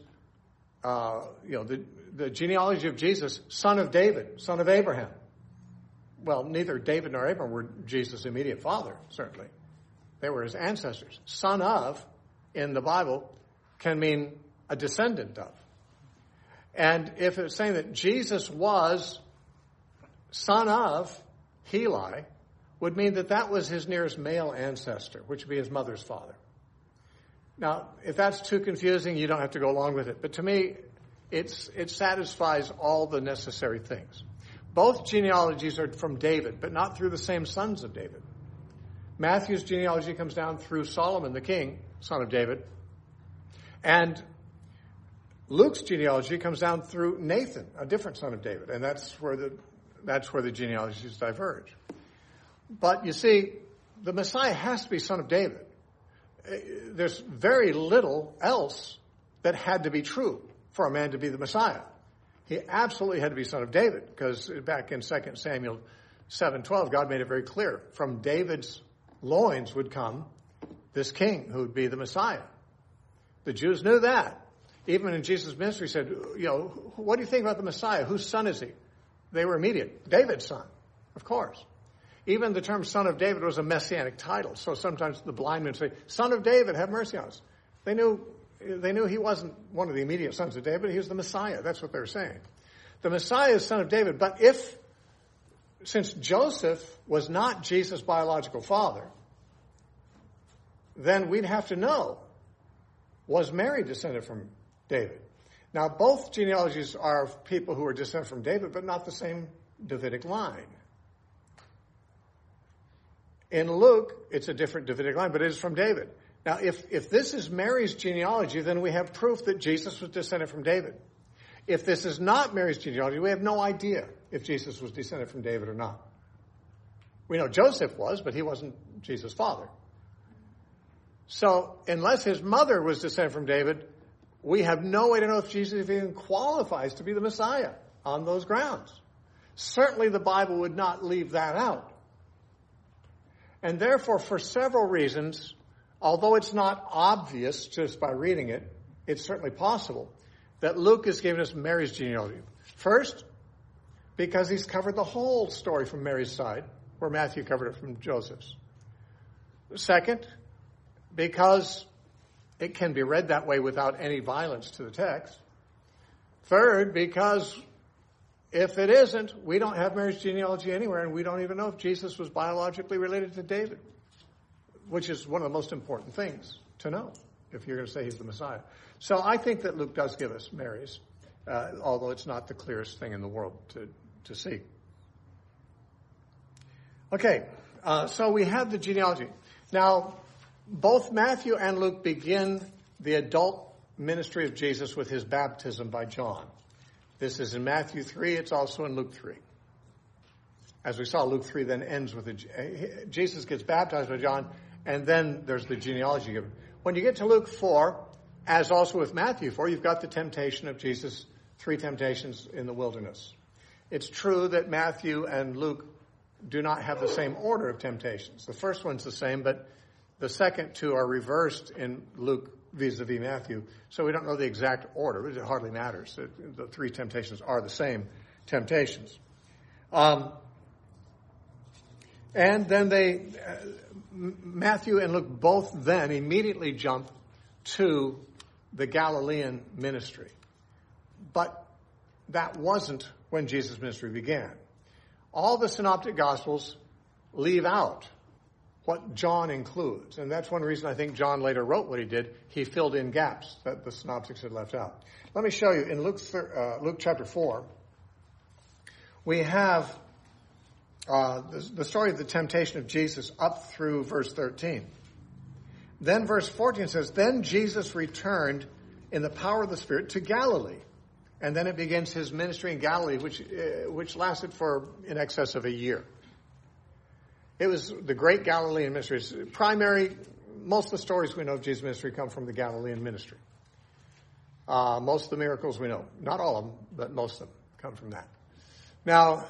the genealogy of Jesus, son of David, son of Abraham. Well, neither David nor Abraham were Jesus' immediate father, certainly. They were his ancestors. Son of, in the Bible, can mean a descendant of. And if it's saying that Jesus was son of Heli, would mean that that was his nearest male ancestor, which would be his mother's father. Now, if that's too confusing, you don't have to go along with it. But to me, it satisfies all the necessary things. Both genealogies are from David, but not through the same sons of David. Matthew's genealogy comes down through Solomon the king, son of David. And Luke's genealogy comes down through Nathan, a different son of David. And that's where the genealogies diverge. But you see, the Messiah has to be son of David. There's very little else that had to be true for a man to be the Messiah. He absolutely had to be son of David, because back in 2 Samuel 7:12, God made it very clear. From David's loins would come this king who would be the Messiah. The Jews knew that. Even in Jesus' ministry, he said, what do you think about the Messiah? Whose son is he? They were immediate. David's son, of course. Even the term son of David was a messianic title. So sometimes the blind men say, son of David, have mercy on us. They knew he wasn't one of the immediate sons of David. He was the Messiah. That's what they were saying. The Messiah is son of David. But since Joseph was not Jesus' biological father, then we'd have to know, was Mary descended from David? Now, both genealogies are of people who are descended from David, but not the same Davidic line. In Luke, it's a different Davidic line, but it is from David. Now, if this is Mary's genealogy, then we have proof that Jesus was descended from David. If this is not Mary's genealogy, we have no idea if Jesus was descended from David or not. We know Joseph was, but he wasn't Jesus' father. So, unless his mother was descended from David, we have no way to know if Jesus even qualifies to be the Messiah on those grounds. Certainly the Bible would not leave that out. And therefore, for several reasons, although it's not obvious just by reading it, it's certainly possible that Luke is giving us Mary's genealogy. First, because he's covered the whole story from Mary's side, where Matthew covered it from Joseph's. Second, because it can be read that way without any violence to the text. Third, because if it isn't, we don't have Mary's genealogy anywhere, and we don't even know if Jesus was biologically related to David, which is one of the most important things to know if you're going to say he's the Messiah. So I think that Luke does give us Mary's, although it's not the clearest thing in the world to see. Okay, so we have the genealogy. Now, both Matthew and Luke begin the adult ministry of Jesus with his baptism by John. This is in Matthew 3. It's also in Luke 3. As we saw, Luke 3 then ends with Jesus gets baptized by John, and then there's the genealogy given. When you get to Luke 4, as also with Matthew 4, you've got the temptation of Jesus, 3 temptations in the wilderness. It's true that Matthew and Luke do not have the same order of temptations. The first one's the same, but the second 2 are reversed in Luke vis-a-vis Matthew. So we don't know the exact order. It hardly matters. The 3 temptations are the same temptations. And then Matthew and Luke both then immediately jump to the Galilean ministry. But that wasn't when Jesus' ministry began. All the synoptic gospels leave out what John includes. And that's one reason I think John later wrote what he did. He filled in gaps that the synoptics had left out. Let me show you in Luke chapter 4, we have the story of the temptation of Jesus up through verse 13. Then verse 14 says, Then Jesus returned in the power of the Spirit to Galilee. And then it begins his ministry in Galilee, which lasted for in excess of a year. It was the great Galilean ministry. Most of the stories we know of Jesus' ministry come from the Galilean ministry. Most of the miracles we know. Not all of them, but most of them come from that. Now,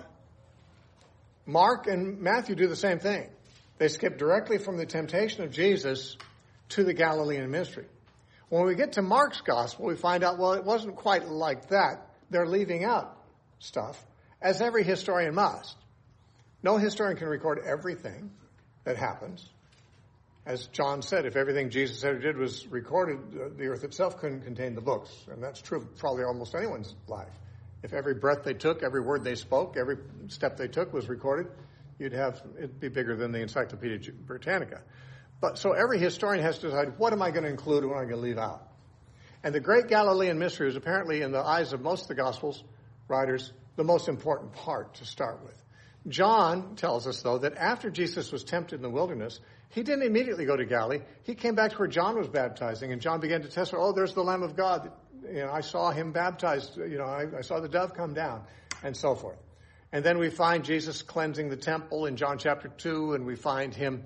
Mark and Matthew do the same thing. They skip directly from the temptation of Jesus to the Galilean ministry. When we get to Mark's gospel, we find out, well, it wasn't quite like that. They're leaving out stuff, as every historian must. No historian can record everything that happens. As John said, if everything Jesus ever did was recorded, the earth itself couldn't contain the books. And that's true of probably almost anyone's life. If every breath they took, every word they spoke, every step they took was recorded, it'd be bigger than the Encyclopedia Britannica. But so every historian has to decide, what am I going to include and what am I going to leave out? And the great Galilean mystery is apparently, in the eyes of most of the Gospels writers, the most important part to start with. John tells us, though, that after Jesus was tempted in the wilderness, he didn't immediately go to Galilee. He came back to where John was baptizing, and John began to testify, there's the Lamb of God. I saw him baptized. I saw the dove come down, and so forth. And then we find Jesus cleansing the temple in John chapter 2, and we find him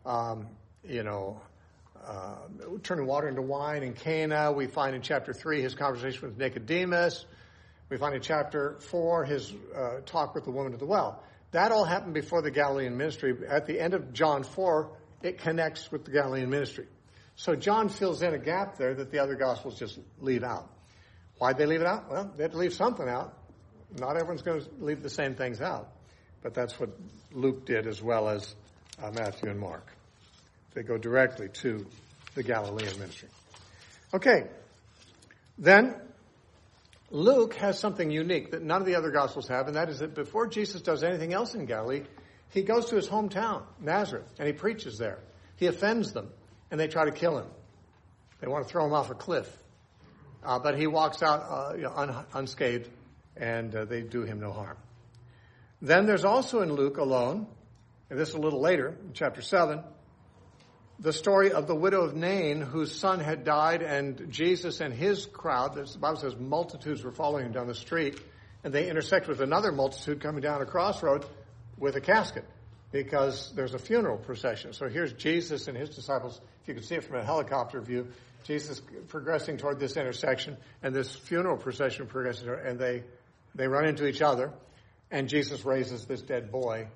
turning water into wine in Cana. We find in chapter 3 his conversation with Nicodemus. We find in chapter 4 his talk with the woman at the well. That all happened before the Galilean ministry. At the end of John 4, it connects with the Galilean ministry. So John fills in a gap there that the other Gospels just leave out. Why'd they leave it out? Well, they had to leave something out. Not everyone's going to leave the same things out. But that's what Luke did, as well as Matthew and Mark. They go directly to the Galilean ministry. Okay. Then Luke has something unique that none of the other Gospels have, and that is that before Jesus does anything else in Galilee, he goes to his hometown, Nazareth, and he preaches there. He offends them, and they try to kill him. They want to throw him off a cliff. But he walks out unscathed, and they do him no harm. Then there's also in Luke alone, and this is a little later, in chapter 7, the story of the widow of Nain, whose son had died, and Jesus and his crowd, the Bible says multitudes were following him down the street, and they intersect with another multitude coming down a crossroad with a casket, because there's a funeral procession. So here's Jesus and his disciples. If you can see it from a helicopter view, Jesus progressing toward this intersection, and this funeral procession progressing, and they run into each other, and Jesus raises this dead boy.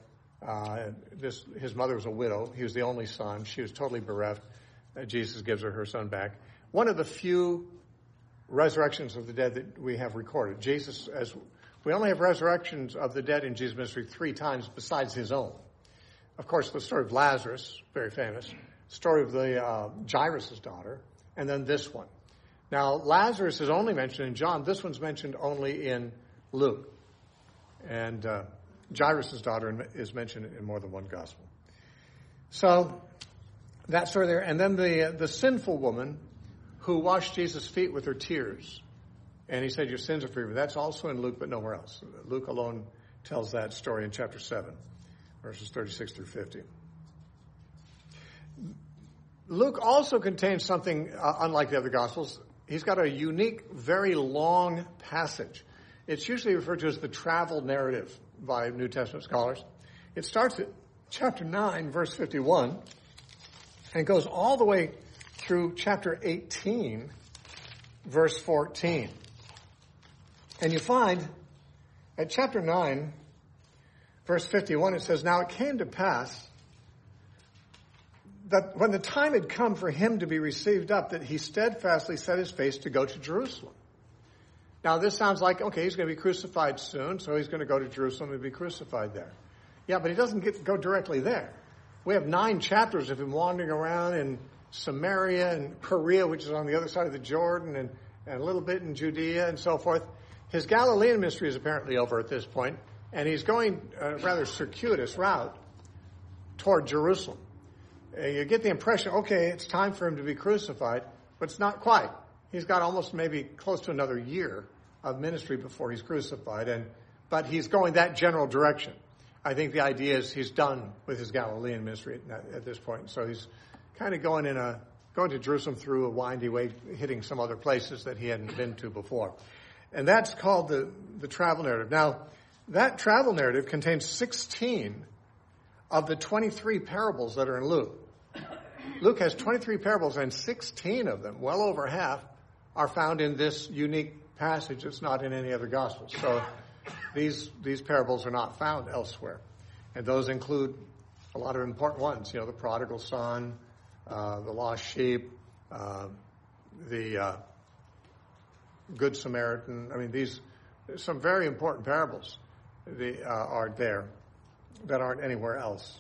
His mother was a widow. He was the only son. She was totally bereft. Jesus gives her son back. One of the few resurrections of the dead that we have recorded. We only have resurrections of the dead in Jesus' ministry 3 times besides his own. Of course, the story of Lazarus, very famous. The story of the Jairus' daughter, and then this one. Now, Lazarus is only mentioned in John. This one's mentioned only in Luke. And Jairus' daughter is mentioned in more than one gospel. So that story there. And then the sinful woman who washed Jesus' feet with her tears. And he said, your sins are forgiven. That's also in Luke, but nowhere else. Luke alone tells that story in chapter 7, verses 36 through 50. Luke also contains something unlike the other gospels. He's got a unique, very long passage. It's usually referred to as the travel narrative by New Testament scholars. It starts at chapter 9, verse 51, and goes all the way through chapter 18, verse 14. And you find at chapter 9, verse 51, it says, "Now it came to pass that when the time had come for him to be received up, that he steadfastly set his face to go to Jerusalem." Now this sounds like, okay, he's going to be crucified soon, so he's going to go to Jerusalem and be crucified there. Yeah, but he doesn't go directly there. We have 9 chapters of him wandering around in Samaria and Perea, which is on the other side of the Jordan, and a little bit in Judea and so forth. His Galilean ministry is apparently over at this point, and he's going a rather circuitous route toward Jerusalem. You get the impression, okay, it's time for him to be crucified, but it's not quite. He's got almost maybe close to another year of ministry before he's crucified, but he's going that general direction. I think the idea is he's done with his Galilean ministry at this point. So he's kind of going to Jerusalem through a windy way, hitting some other places that he hadn't been to before. And that's called the travel narrative. Now, that travel narrative contains 16 of the 23 parables that are in Luke. Luke has 23 parables, and 16 of them, well over half, are found in this unique passage that's not in any other gospel. So these parables are not found elsewhere. And those include a lot of important ones, the prodigal son, the lost sheep, the Good Samaritan. I mean, some very important parables are there that aren't anywhere else.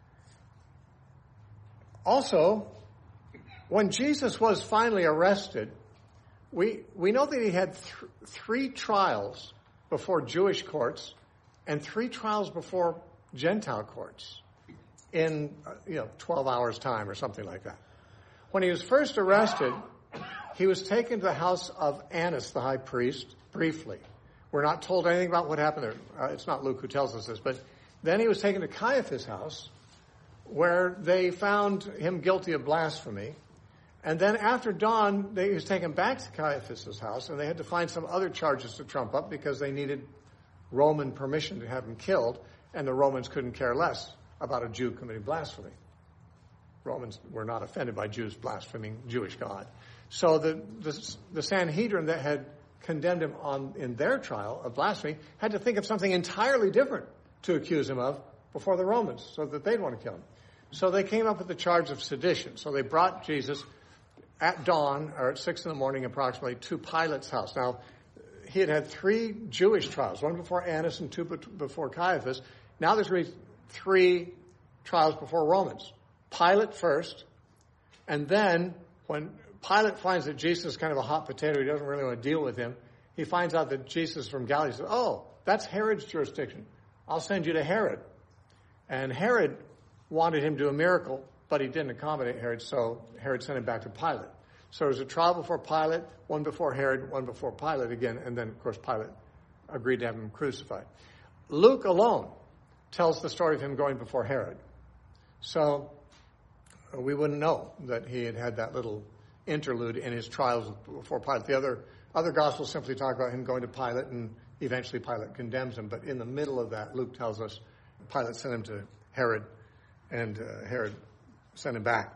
Also, when Jesus was finally arrested, we know that he had 3 trials before Jewish courts and 3 trials before Gentile courts in 12 hours time or something like that. When he was first arrested, he was taken to the house of Annas, the high priest, briefly. We're not told anything about what happened there. It's not Luke who tells us this, but then he was taken to Caiaphas' house, where they found him guilty of blasphemy. And then after dawn, he was taken back to Caiaphas' house, and they had to find some other charges to trump up because they needed Roman permission to have him killed, and the Romans couldn't care less about a Jew committing blasphemy. Romans were not offended by Jews blaspheming Jewish God. So the Sanhedrin that had condemned him in their trial of blasphemy had to think of something entirely different to accuse him of before the Romans, so that they'd want to kill him. So they came up with the charge of sedition. So they brought Jesus at dawn, or at 6 in the morning approximately, to Pilate's house. Now, he had 3 Jewish trials, 1 before Annas and 2 before Caiaphas. Now there's going to be 3 trials before Romans. Pilate first, and then when Pilate finds that Jesus is kind of a hot potato, he doesn't really want to deal with him, he finds out that Jesus is from Galilee. He says, "Oh, that's Herod's jurisdiction. I'll send you to Herod." And Herod wanted him to do a miracle, but he didn't accommodate Herod, so Herod sent him back to Pilate. So there was a trial before Pilate, 1 before Herod, 1 before Pilate again, and then, of course, Pilate agreed to have him crucified. Luke alone tells the story of him going before Herod. So we wouldn't know that he had that little interlude in his trials before Pilate. The other Gospels simply talk about him going to Pilate, and eventually Pilate condemns him. But in the middle of that, Luke tells us Pilate sent him to Herod, and Herod sent him back.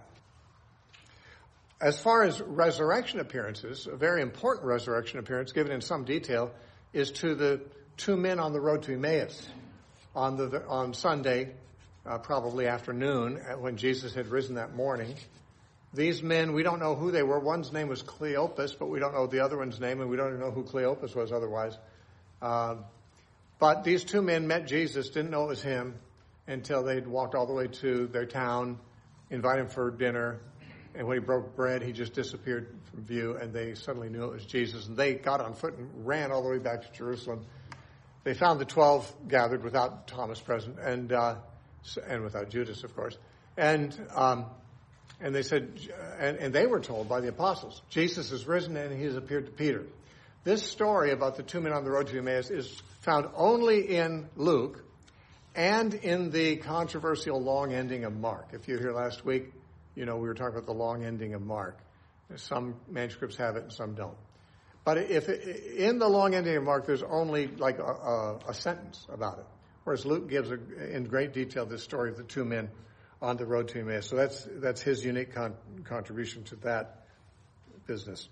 As far as resurrection appearances, a very important resurrection appearance, given in some detail, is to the 2 men on the road to Emmaus on Sunday, probably afternoon, when Jesus had risen that morning. These men, we don't know who they were. One's name was Cleopas, but we don't know the other one's name, and we don't even know who Cleopas was otherwise. But these 2 men met Jesus, didn't know it was him, until they'd walked all the way to their town, invited him for dinner, and when he broke bread, he just disappeared from view, and they suddenly knew it was Jesus, and they got on foot and ran all the way back to Jerusalem. They found the 12 gathered without Thomas present, and without Judas, of course, and they said, and they were told by the apostles, Jesus is risen and he has appeared to Peter. This story about the 2 men on the road to Emmaus is found only in Luke and in the controversial long ending of Mark. If you were here last week, we were talking about the long ending of Mark. Some manuscripts have it and some don't. But in the long ending of Mark, there's only like a sentence about it, whereas Luke gives in great detail this story of the two men on the road to Emmaus. So that's his unique contribution to that business.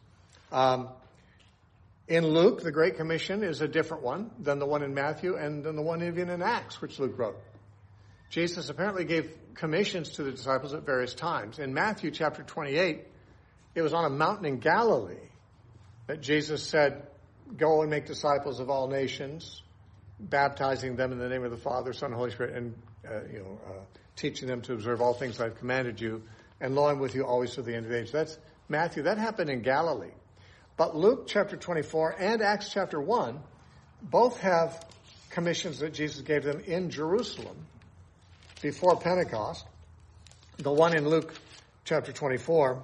In Luke, the Great Commission is a different one than the one in Matthew and than the one even in Acts, which Luke wrote. Jesus apparently gave commissions to the disciples at various times. In Matthew chapter 28, it was on a mountain in Galilee that Jesus said, "Go and make disciples of all nations, baptizing them in the name of the Father, Son, and Holy Spirit, and teaching them to observe all things I've commanded you. And lo, I'm with you always to the end of the age." That's Matthew. That happened in Galilee. But Luke chapter 24 and Acts chapter 1 both have commissions that Jesus gave them in Jerusalem before Pentecost. The one in Luke chapter 24,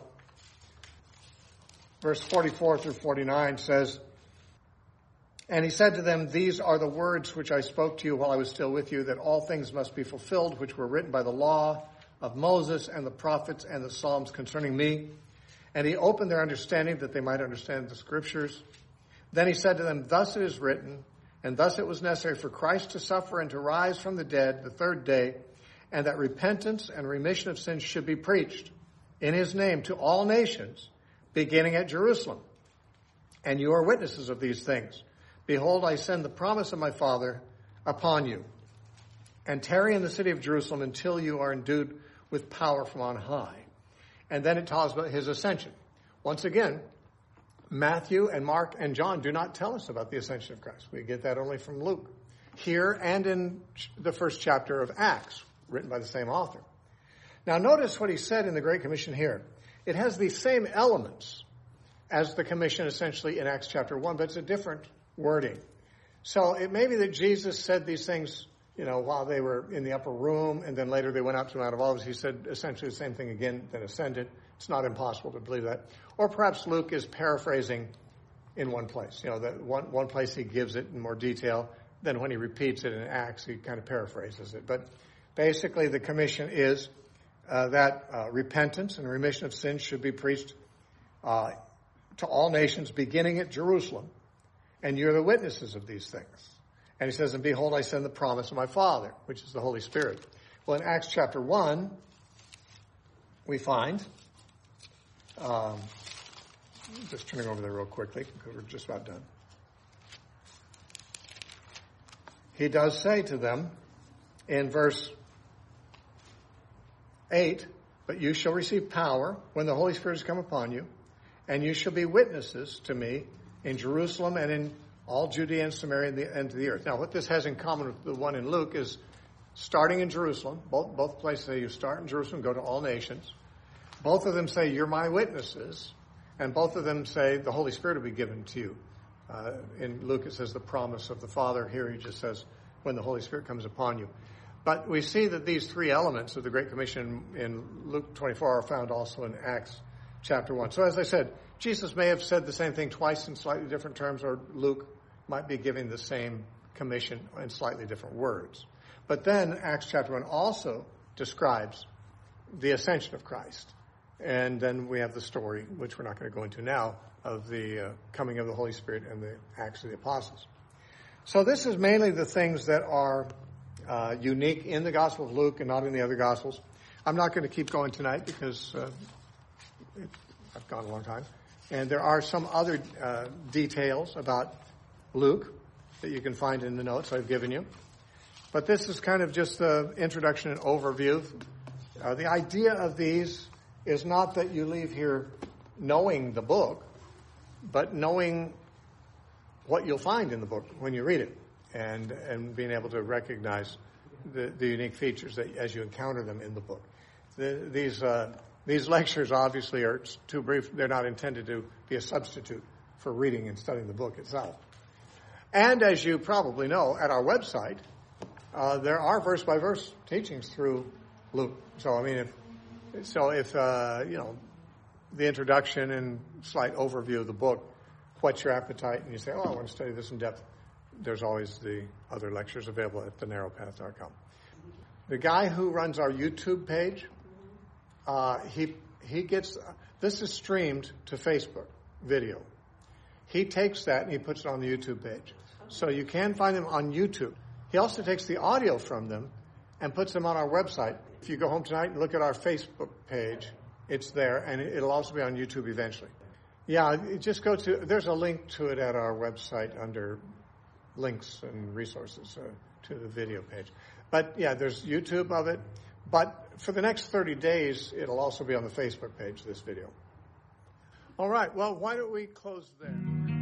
verse 44 through 49 says, "And he said to them, 'These are the words which I spoke to you while I was still with you, that all things must be fulfilled which were written by the law of Moses and the prophets and the Psalms concerning me.' And he opened their understanding that they might understand the scriptures. Then he said to them, 'Thus it is written, and thus it was necessary for Christ to suffer and to rise from the dead the third day, and that repentance and remission of sins should be preached in his name to all nations, beginning at Jerusalem. And you are witnesses of these things. Behold, I send the promise of my Father upon you. And tarry in the city of Jerusalem until you are endued with power from on high.'" And then it talks about his ascension. Once again, Matthew and Mark and John do not tell us about the ascension of Christ. We get that only from Luke, here and in the first chapter of Acts, written by the same author. Now notice what he said in the Great Commission here. It has the same elements as the commission essentially in Acts chapter 1, but it's a different wording. So it may be that Jesus said these things, while they were in the upper room, and then later they went out to the Mount of Olives. He said essentially the same thing again, then ascended. It's not impossible to believe that. Or perhaps Luke is paraphrasing in one place. That one place he gives it in more detail. Then when he repeats it in Acts, he kind of paraphrases it. But basically the commission is that repentance and remission of sins should be preached to all nations, beginning at Jerusalem. And you're the witnesses of these things. And he says, "And behold, I send the promise of my Father," which is the Holy Spirit. Well, in Acts chapter 1, we find, just turning over there real quickly because we're just about done. He does say to them in verse 8, "But you shall receive power when the Holy Spirit has come upon you, and you shall be witnesses to me in Jerusalem and in all Judea and Samaria and the end of the earth." Now, what this has in common with the one in Luke is starting in Jerusalem. Both places say you start in Jerusalem, go to all nations. Both of them say you're my witnesses, and both of them say the Holy Spirit will be given to you. In Luke it says the promise of the Father. Here he just says when the Holy Spirit comes upon you. But we see that these three elements of the Great Commission in Luke 24 are found also in Acts chapter 1. So as I said, Jesus may have said the same thing twice in slightly different terms, or Luke might be giving the same commission in slightly different words. But then Acts chapter 1 also describes the ascension of Christ. And then we have the story, which we're not going to go into now, of the coming of the Holy Spirit and the Acts of the Apostles. So this is mainly the things that are unique in the Gospel of Luke and not in the other Gospels. I'm not going to keep going tonight because I've gone a long time. And there are some other details about Luke that you can find in the notes I've given you. But this is kind of just the introduction and overview. The idea of these is not that you leave here knowing the book, but knowing what you'll find in the book when you read it, and being able to recognize the unique features that as you encounter them in the book. These lectures obviously are too brief. They're not intended to be a substitute for reading and studying the book itself. And as you probably know, at our website, there are verse-by-verse teachings through Luke. So, if the introduction and slight overview of the book whets your appetite and you say, I want to study this in depth, there's always the other lectures available at thenarrowpath.com. The guy who runs our YouTube page, he gets, this is streamed to Facebook video. He takes that and he puts it on the YouTube page. So you can find them on YouTube. He also takes the audio from them and puts them on our website. If you go home tonight and look at our Facebook page, it's there, and it'll also be on YouTube eventually. Yeah, just go to, there's a link to it at our website under links and resources to the video page. But yeah, there's YouTube of it. But for the next 30 days, it'll also be on the Facebook page, this video. All right, well, why don't we close there?